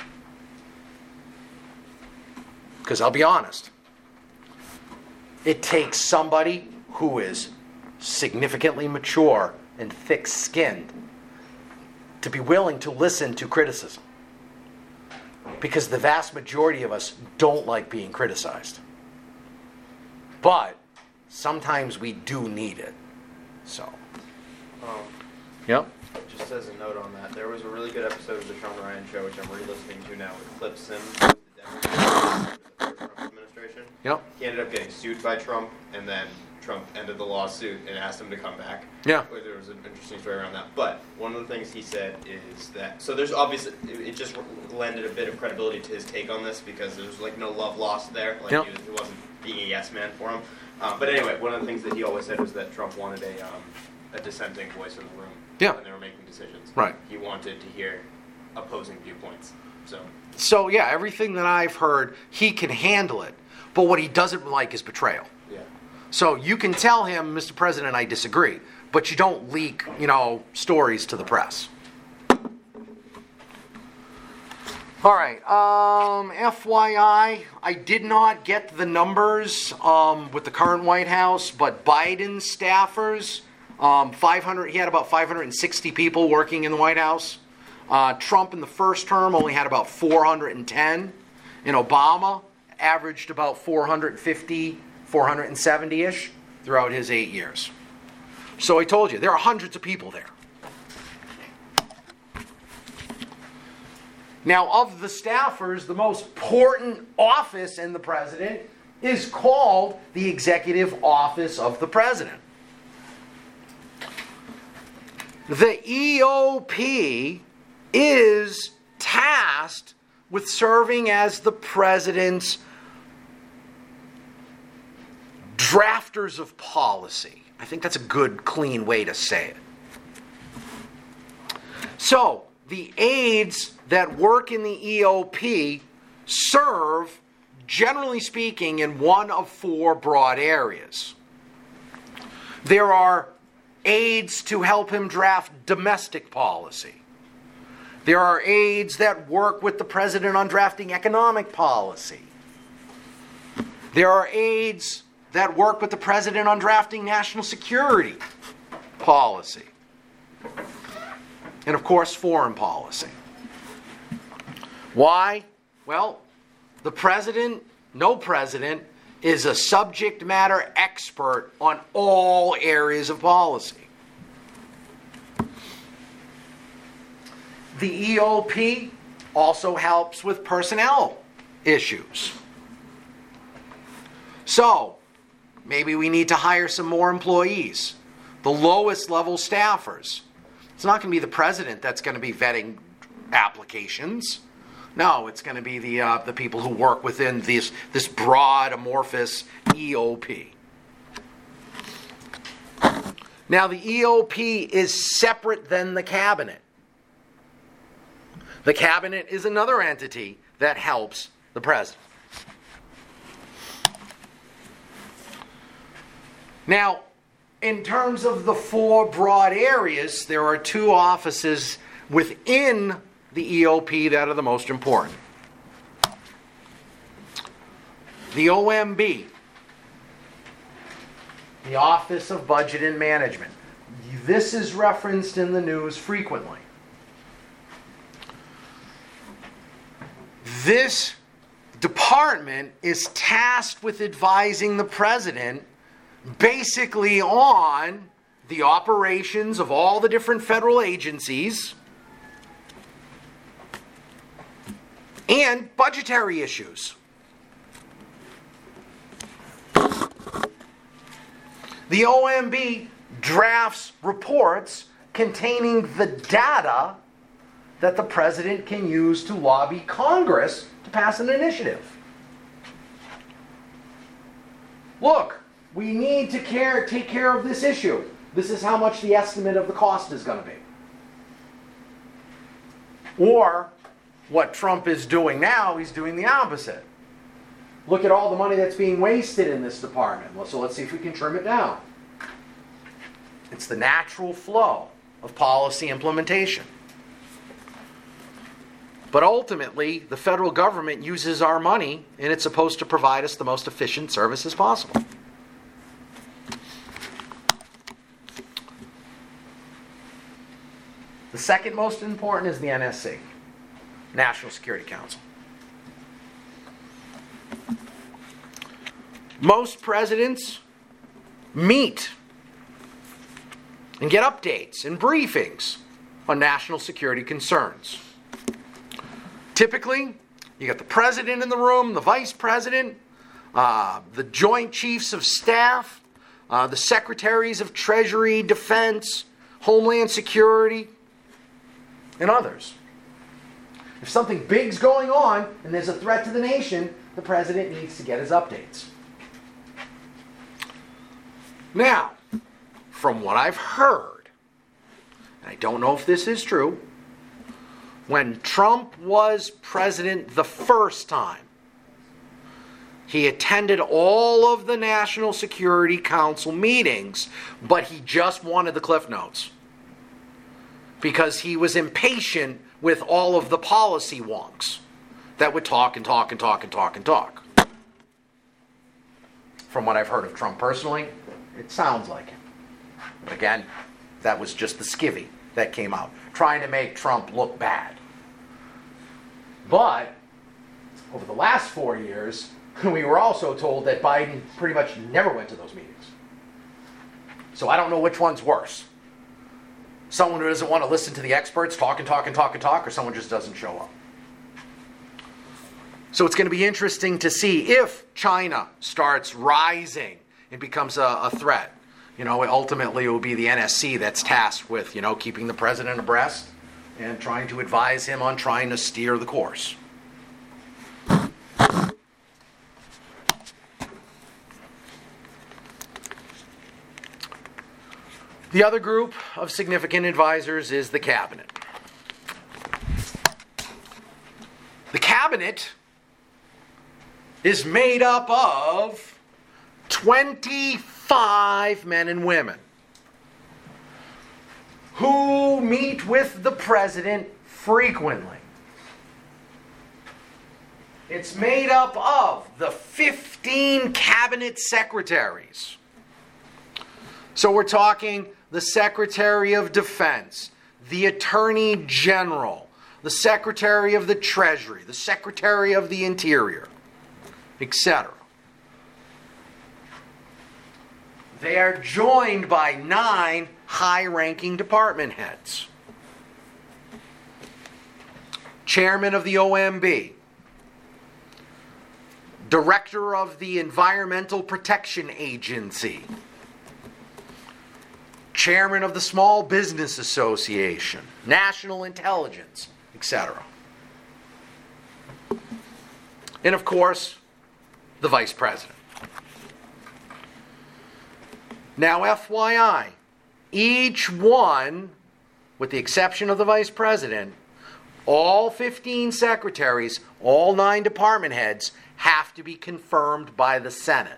Because I'll be honest, it takes somebody who is significantly mature and thick-skinned to be willing to listen to criticism. because the vast majority of us don't like being criticized. But sometimes we do need it. So, yep. Just as a note on that, there was a really good episode of the Sean Ryan Show, which I'm re-listening to now, with Cliff Sims, who was the Democrat in the Trump administration. Yep. He ended up getting sued by Trump, and then Trump ended the lawsuit and asked him to come back. Yeah. There was an interesting story around that. But one of the things he said is that, so there's obviously, it just lended a bit of credibility to his take on this, because there's like no love lost there. Like Yep. he wasn't being a yes man for him. But anyway, one of the things that he always said was that Trump wanted a dissenting voice in the room Yeah. when they were making decisions. Right. He wanted to hear opposing viewpoints. So yeah, everything that I've heard, he can handle it. But what he doesn't like is betrayal. Yeah. So you can tell him, Mr. President, I disagree, but you don't leak, stories to the press. All right. FYI, I did not get the numbers with the current White House, but Biden's staffers, 500. He had about 560 people working in the White House. Trump in the first term only had about 410, and Obama averaged about 450, 470-ish throughout his 8 years. So I told you, there are hundreds of people there. Now, of the staffers, the most important office in the president is called the Executive Office of the President. The EOP is tasked with serving as the president's drafters of policy. I think that's a good, clean way to say it. So, the aides that work in the EOP serve, generally speaking, in one of four broad areas. There are aides to help him draft domestic policy. There are aides that work with the president on drafting economic policy. There are aides that work with the president on drafting national security policy. And of course, foreign policy. Why? Well, no president, is a subject matter expert on all areas of policy. The EOP also helps with personnel issues. So, maybe we need to hire some more employees. The lowest level staffers. It's not going to be the president that's going to be vetting applications. No, it's going to be the people who work within this broad, amorphous EOP. Now, the EOP is separate than the cabinet. The cabinet is another entity that helps the president. Now, in terms of the four broad areas, there are two offices within the EOP that are the most important. The OMB, the Office of Budget and Management. This is referenced in the news frequently. This department is tasked with advising the president basically on the operations of all the different federal agencies and budgetary issues. The OMB drafts reports containing the data that the president can use to lobby Congress to pass an initiative. Look, we need to take care of this issue. This is how much the estimate of the cost is going to be. Or, what Trump is doing now, he's doing the opposite. Look at all the money that's being wasted in this department. So let's see if we can trim it down. It's the natural flow of policy implementation. But ultimately, the federal government uses our money, and it's supposed to provide us the most efficient services possible. The second most important is the NSC, National Security Council. Most presidents meet and get updates and briefings on national security concerns. Typically, you got the president in the room, the vice president, the joint chiefs of staff, the secretaries of Treasury, Defense, Homeland Security, and others. If something big's going on and there's a threat to the nation, the president needs to get his updates. Now, from what I've heard, and I don't know if this is true, when Trump was president the first time, he attended all of the National Security Council meetings, but he just wanted the Cliff Notes because he was impatient with all of the policy wonks that would talk and talk and talk and talk and talk. From what I've heard of Trump personally, it sounds like him. But again, that was just the skivvy that came out, trying to make Trump look bad. But over the last 4 years, we were also told that Biden pretty much never went to those meetings. So I don't know which one's worse. Someone who doesn't want to listen to the experts talk and talk and talk and talk, or someone just doesn't show up. So it's going to be interesting to see if China starts rising and becomes a threat. Ultimately it will be the NSC that's tasked with, keeping the president abreast and trying to advise him on trying to steer the course. The other group of significant advisors is the cabinet. The cabinet is made up of 25 men and women who meet with the president frequently. It's made up of the 15 cabinet secretaries. So we're talking the Secretary of Defense, the Attorney General, the Secretary of the Treasury, the Secretary of the Interior, etc. They are joined by 9 high-ranking department heads. Chairman of the OMB, Director of the Environmental Protection Agency, Chairman of the Small Business Association, National Intelligence, etc. And of course, the Vice President. Now, FYI, each one, with the exception of the Vice President, all 15 secretaries, all 9 department heads, have to be confirmed by the Senate.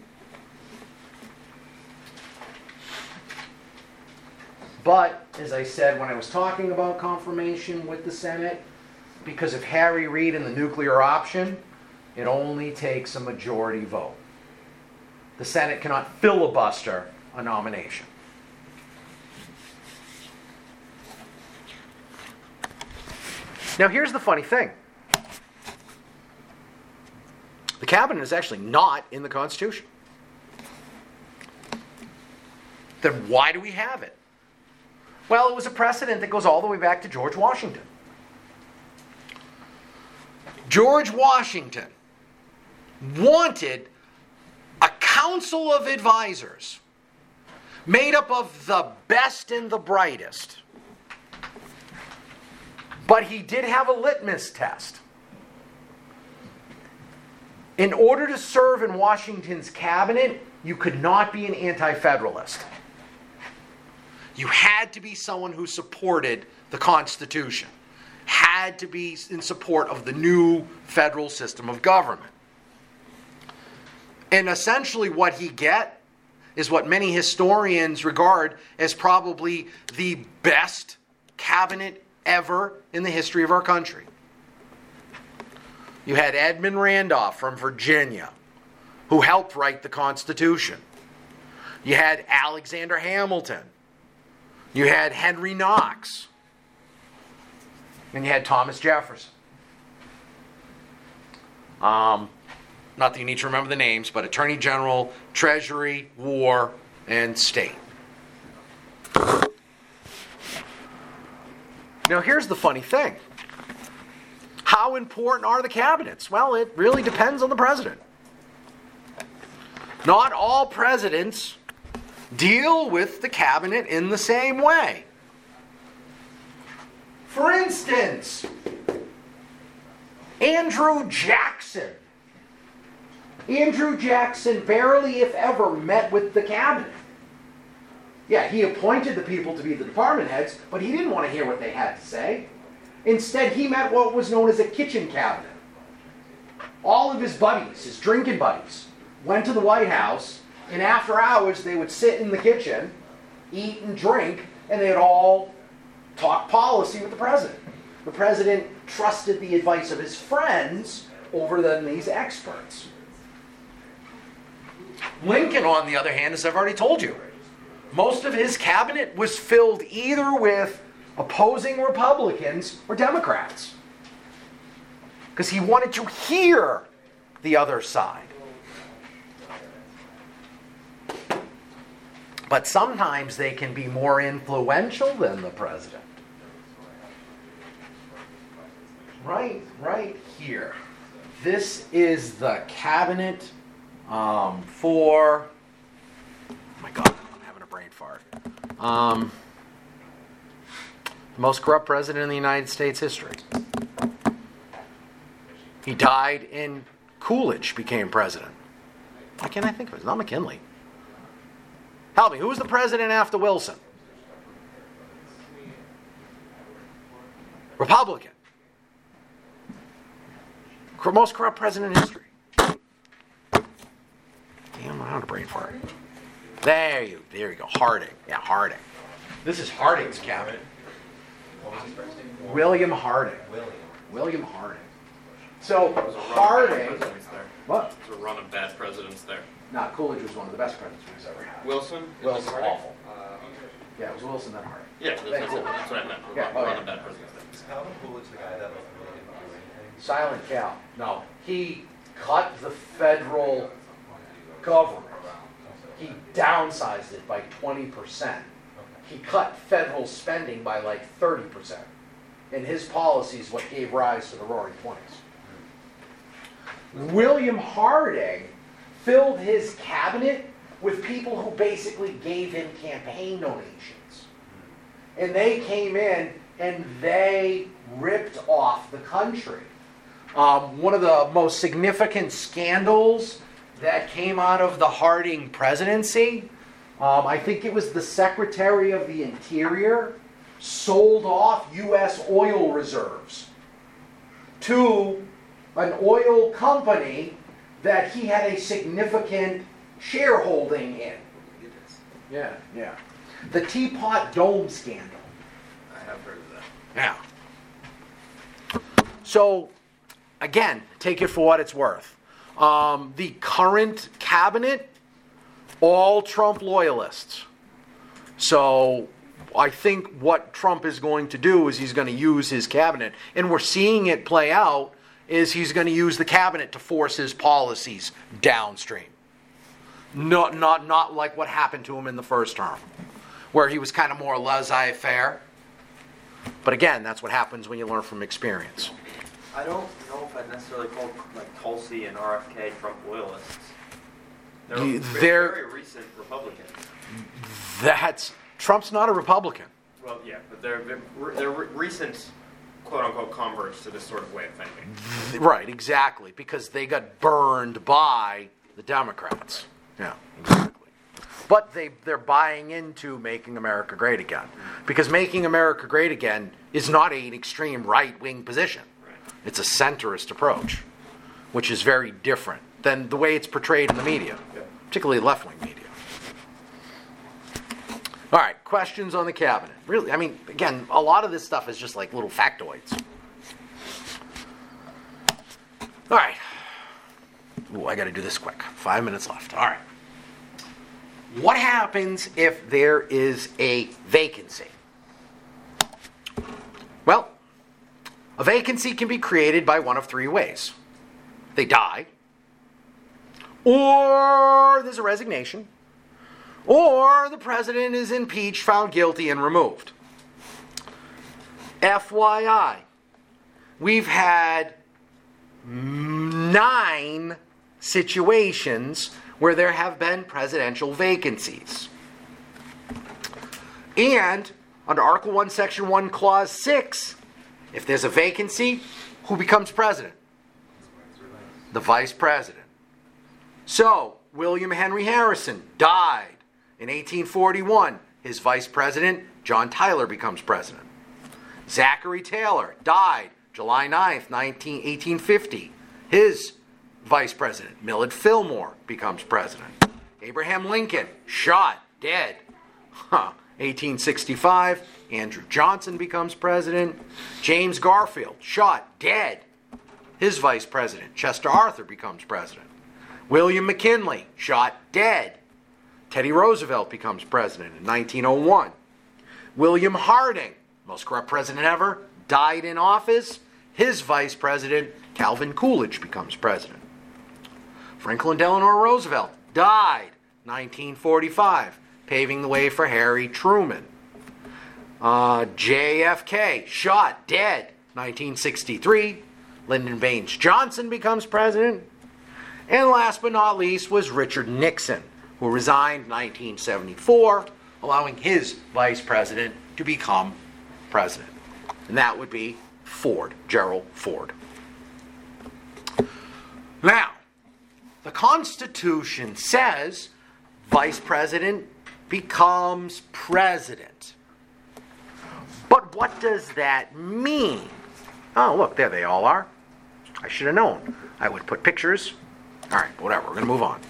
But, as I said when I was talking about confirmation with the Senate, because of Harry Reid and the nuclear option, it only takes a majority vote. The Senate cannot filibuster a nomination. Now here's the funny thing. The cabinet is actually not in the Constitution. Then why do we have it? Well, it was a precedent that goes all the way back to George Washington. George Washington wanted a council of advisors made up of the best and the brightest. But he did have a litmus test. In order to serve in Washington's cabinet, you could not be an anti-federalist. You had to be someone who supported the Constitution, had to be in support of the new federal system of government. And essentially what he get is what many historians regard as probably the best cabinet ever in the history of our country. You had Edmund Randolph from Virginia, who helped write the Constitution. You had Alexander Hamilton. You had Henry Knox. And you had Thomas Jefferson. Not that you need to remember the names, but Attorney General, Treasury, War, and State. Now here's the funny thing. How important are the cabinets? Well, it really depends on the president. Not all presidents deal with the cabinet in the same way. For instance, Andrew Jackson. Andrew Jackson barely, if ever, met with the cabinet. Yeah, he appointed the people to be the department heads, but he didn't want to hear what they had to say. Instead, he met what was known as a kitchen cabinet. All of his buddies, his drinking buddies, went to the White House, and after hours they would sit in the kitchen, eat and drink, and they'd all talk policy with the president. The president trusted the advice of his friends over than these experts. Lincoln, on the other hand, as I've already told you, most of his cabinet was filled either with opposing Republicans or Democrats, because he wanted to hear the other side. But sometimes they can be more influential than the president. Right here. This is the cabinet for... Oh my God, I'm having a brain fart. The most corrupt president in the United States history. He died and Coolidge became president. Why can't I think of it? It's not McKinley. Help me, who was the president after Wilson? Republican. Most corrupt president in history. Damn, I'm having a brain fart. There you go. Harding. Yeah, Harding. This is Harding's cabinet. What was his first name? William Harding. William Harding. So There was a run of bad Harding. presidents there. What? There was a run of bad presidents there. No, Coolidge was one of the best presidents we've ever had. Wilson? Wilson, Harding? awful. Yeah, it was Wilson then Harding. Yeah, that's what I meant. Yeah, Run oh, yeah. of bad presidents there. Is Calvin Coolidge the guy that like really didn't do anything? Silent Cal. No, he cut the federal government. He downsized it by 20%. He cut federal spending by like 30%. And his policy is what gave rise to the Roaring Twenties. William Harding filled his cabinet with people who basically gave him campaign donations. And they came in and they ripped off the country. One of the most significant scandals that came out of the Harding presidency, I think it was the Secretary of the Interior sold off U.S. oil reserves to an oil company that he had a significant shareholding in. Yeah. The Teapot Dome scandal. I have heard of that. Yeah. So, again, take it for what it's worth. The current cabinet, all Trump loyalists. So I think what Trump is going to do is he's going to use his cabinet, and we're seeing it play out, is he's going to use the cabinet to force his policies downstream. Not like what happened to him in the first term, where he was kind of more laissez-faire. But again, that's what happens when you learn from experience. I don't know if I'd necessarily call like Tulsi and RFK Trump loyalists. They're very recent Republicans. Trump's not a Republican. Well, yeah, but they're recent quote-unquote converts to this sort of way of thinking. Right, exactly, because they got burned by the Democrats. Yeah, exactly. But they're buying into making America great again. Because making America great again is not an extreme right-wing position. Right. It's a centrist approach, which is very different than the way it's portrayed in the media, particularly left-wing media. All right, questions on the cabinet. Really, I mean, again, a lot of this stuff is just like little factoids. All right. Ooh, I got to do this quick. 5 minutes left. All right. What happens if there is a vacancy? Well, a vacancy can be created by one of three ways. They die, or there's a resignation, or the president is impeached, found guilty, and removed. FYI, we've had 9 situations where there have been presidential vacancies. And under Article 1, Section 1, Clause 6, if there's a vacancy, who becomes president? The vice president. So, William Henry Harrison died in 1841. His vice president, John Tyler, becomes president. Zachary Taylor died July 9th, 1850. His vice president, Millard Fillmore, becomes president. Abraham Lincoln, shot, dead. 1865, Andrew Johnson becomes president. James Garfield, shot, dead. His vice president, Chester Arthur, becomes president. William McKinley, shot, dead. Teddy Roosevelt becomes president in 1901. William Harding, most corrupt president ever, died in office. His vice president, Calvin Coolidge, becomes president. Franklin Delano Roosevelt died 1945, paving the way for Harry Truman. JFK, shot, dead 1963. Lyndon Baines Johnson becomes president. And last but not least was Richard Nixon, who resigned in 1974, allowing his vice president to become president. And that would be Ford, Gerald Ford. Now, the Constitution says vice president becomes president. But what does that mean? Oh, look, there they all are. I should have known. I would put pictures. All right, whatever, we're going to move on.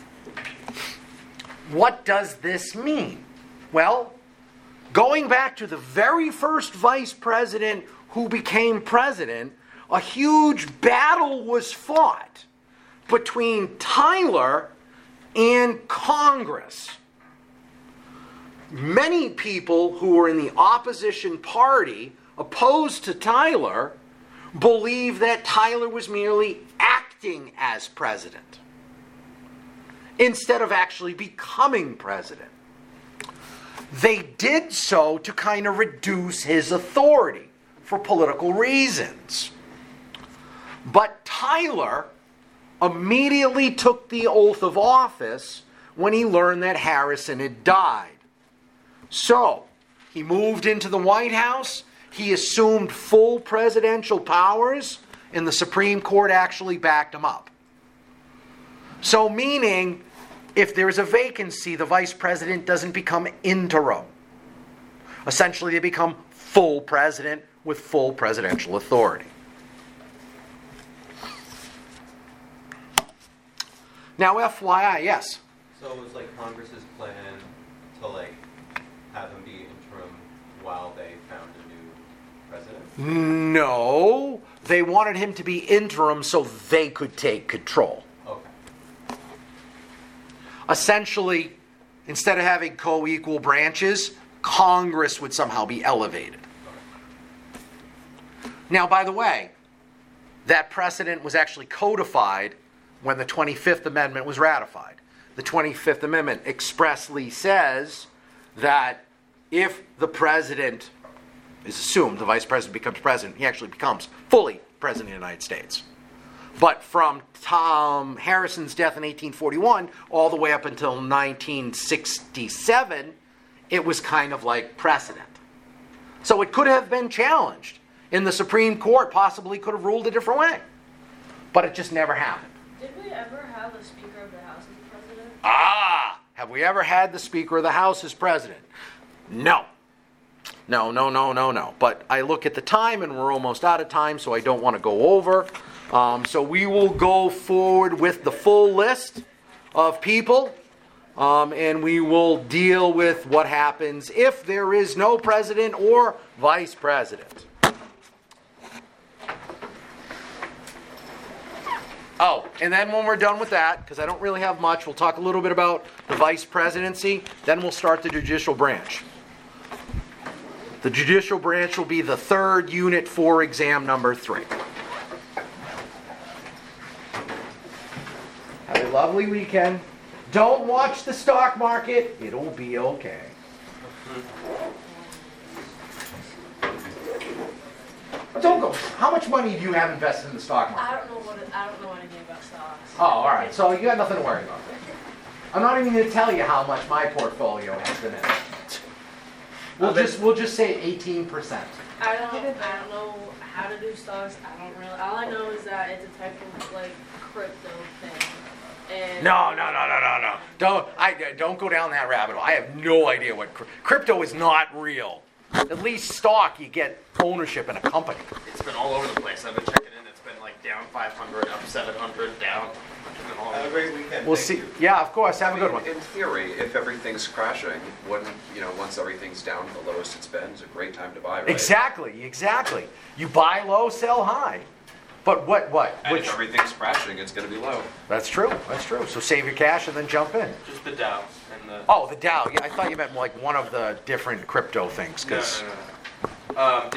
What does this mean? Well, going back to the very first vice president who became president, a huge battle was fought between Tyler and Congress. Many people who were in the opposition party opposed to Tyler believe that Tyler was merely acting as president instead of actually becoming president. They did so to kind of reduce his authority for political reasons. But Tyler immediately took the oath of office when he learned that Harrison had died. So, he moved into the White House, he assumed full presidential powers, and the Supreme Court actually backed him up. So, meaning, if there's a vacancy, the vice president doesn't become interim. Essentially, they become full president with full presidential authority. Now, FYI, yes? So it was like Congress's plan to have him be interim while they found a new president? No. They wanted him to be interim so they could take control. Okay. Essentially, instead of having co-equal branches, Congress would somehow be elevated. Okay. Now, by the way, that precedent was actually codified when the 25th Amendment was ratified. The 25th Amendment expressly says that if the president is assumed, the vice president becomes president, he actually becomes fully president of the United States. But from Tom Harrison's death in 1841 all the way up until 1967, it was kind of like precedent. So it could have been challenged, and the Supreme Court possibly could have ruled a different way. But it just never happened. Did we ever have a Speaker of the House as president? Have we ever had the Speaker of the House as president? No. No. But I look at the time, and we're almost out of time, so I don't want to go over. So we will go forward with the full list of people, and we will deal with what happens if there is no president or vice president. Oh, and then when we're done with that, because I don't really have much, we'll talk a little bit about the vice presidency, then we'll start the judicial branch. The judicial branch will be the third unit for exam number 3. How do you love it? lovely weekend. Don't watch the stock market. It'll be okay. Don't go. How much money do you have invested in the stock market? I don't know anything about stocks. Oh, all right. So you got nothing to worry about. I'm not even going to tell you how much my portfolio has been in. We'll just say 18%. I don't know how to do stocks. I don't really. All I know is that it's a type of like crypto thing. And No. Don't go down that rabbit hole. I have no idea what crypto is not real. At least stock, you get ownership in a company. It's been all over the place. I've been checking in. It's been like down 500, up 700, down. It's been all Have a over. great weekend. We'll Thank see. you. Yeah, of course. Have a good one. In theory, if everything's crashing, wouldn't, once everything's down to the lowest it's been, it's a great time to buy, right? Exactly. You buy low, sell high. But what? And Which? if everything's crashing, it's going to be low. That's true. So save your cash and then jump in. Just the Dow and the. Oh, the Dow. Yeah, I thought you meant like one of the different crypto things. 'Cause No.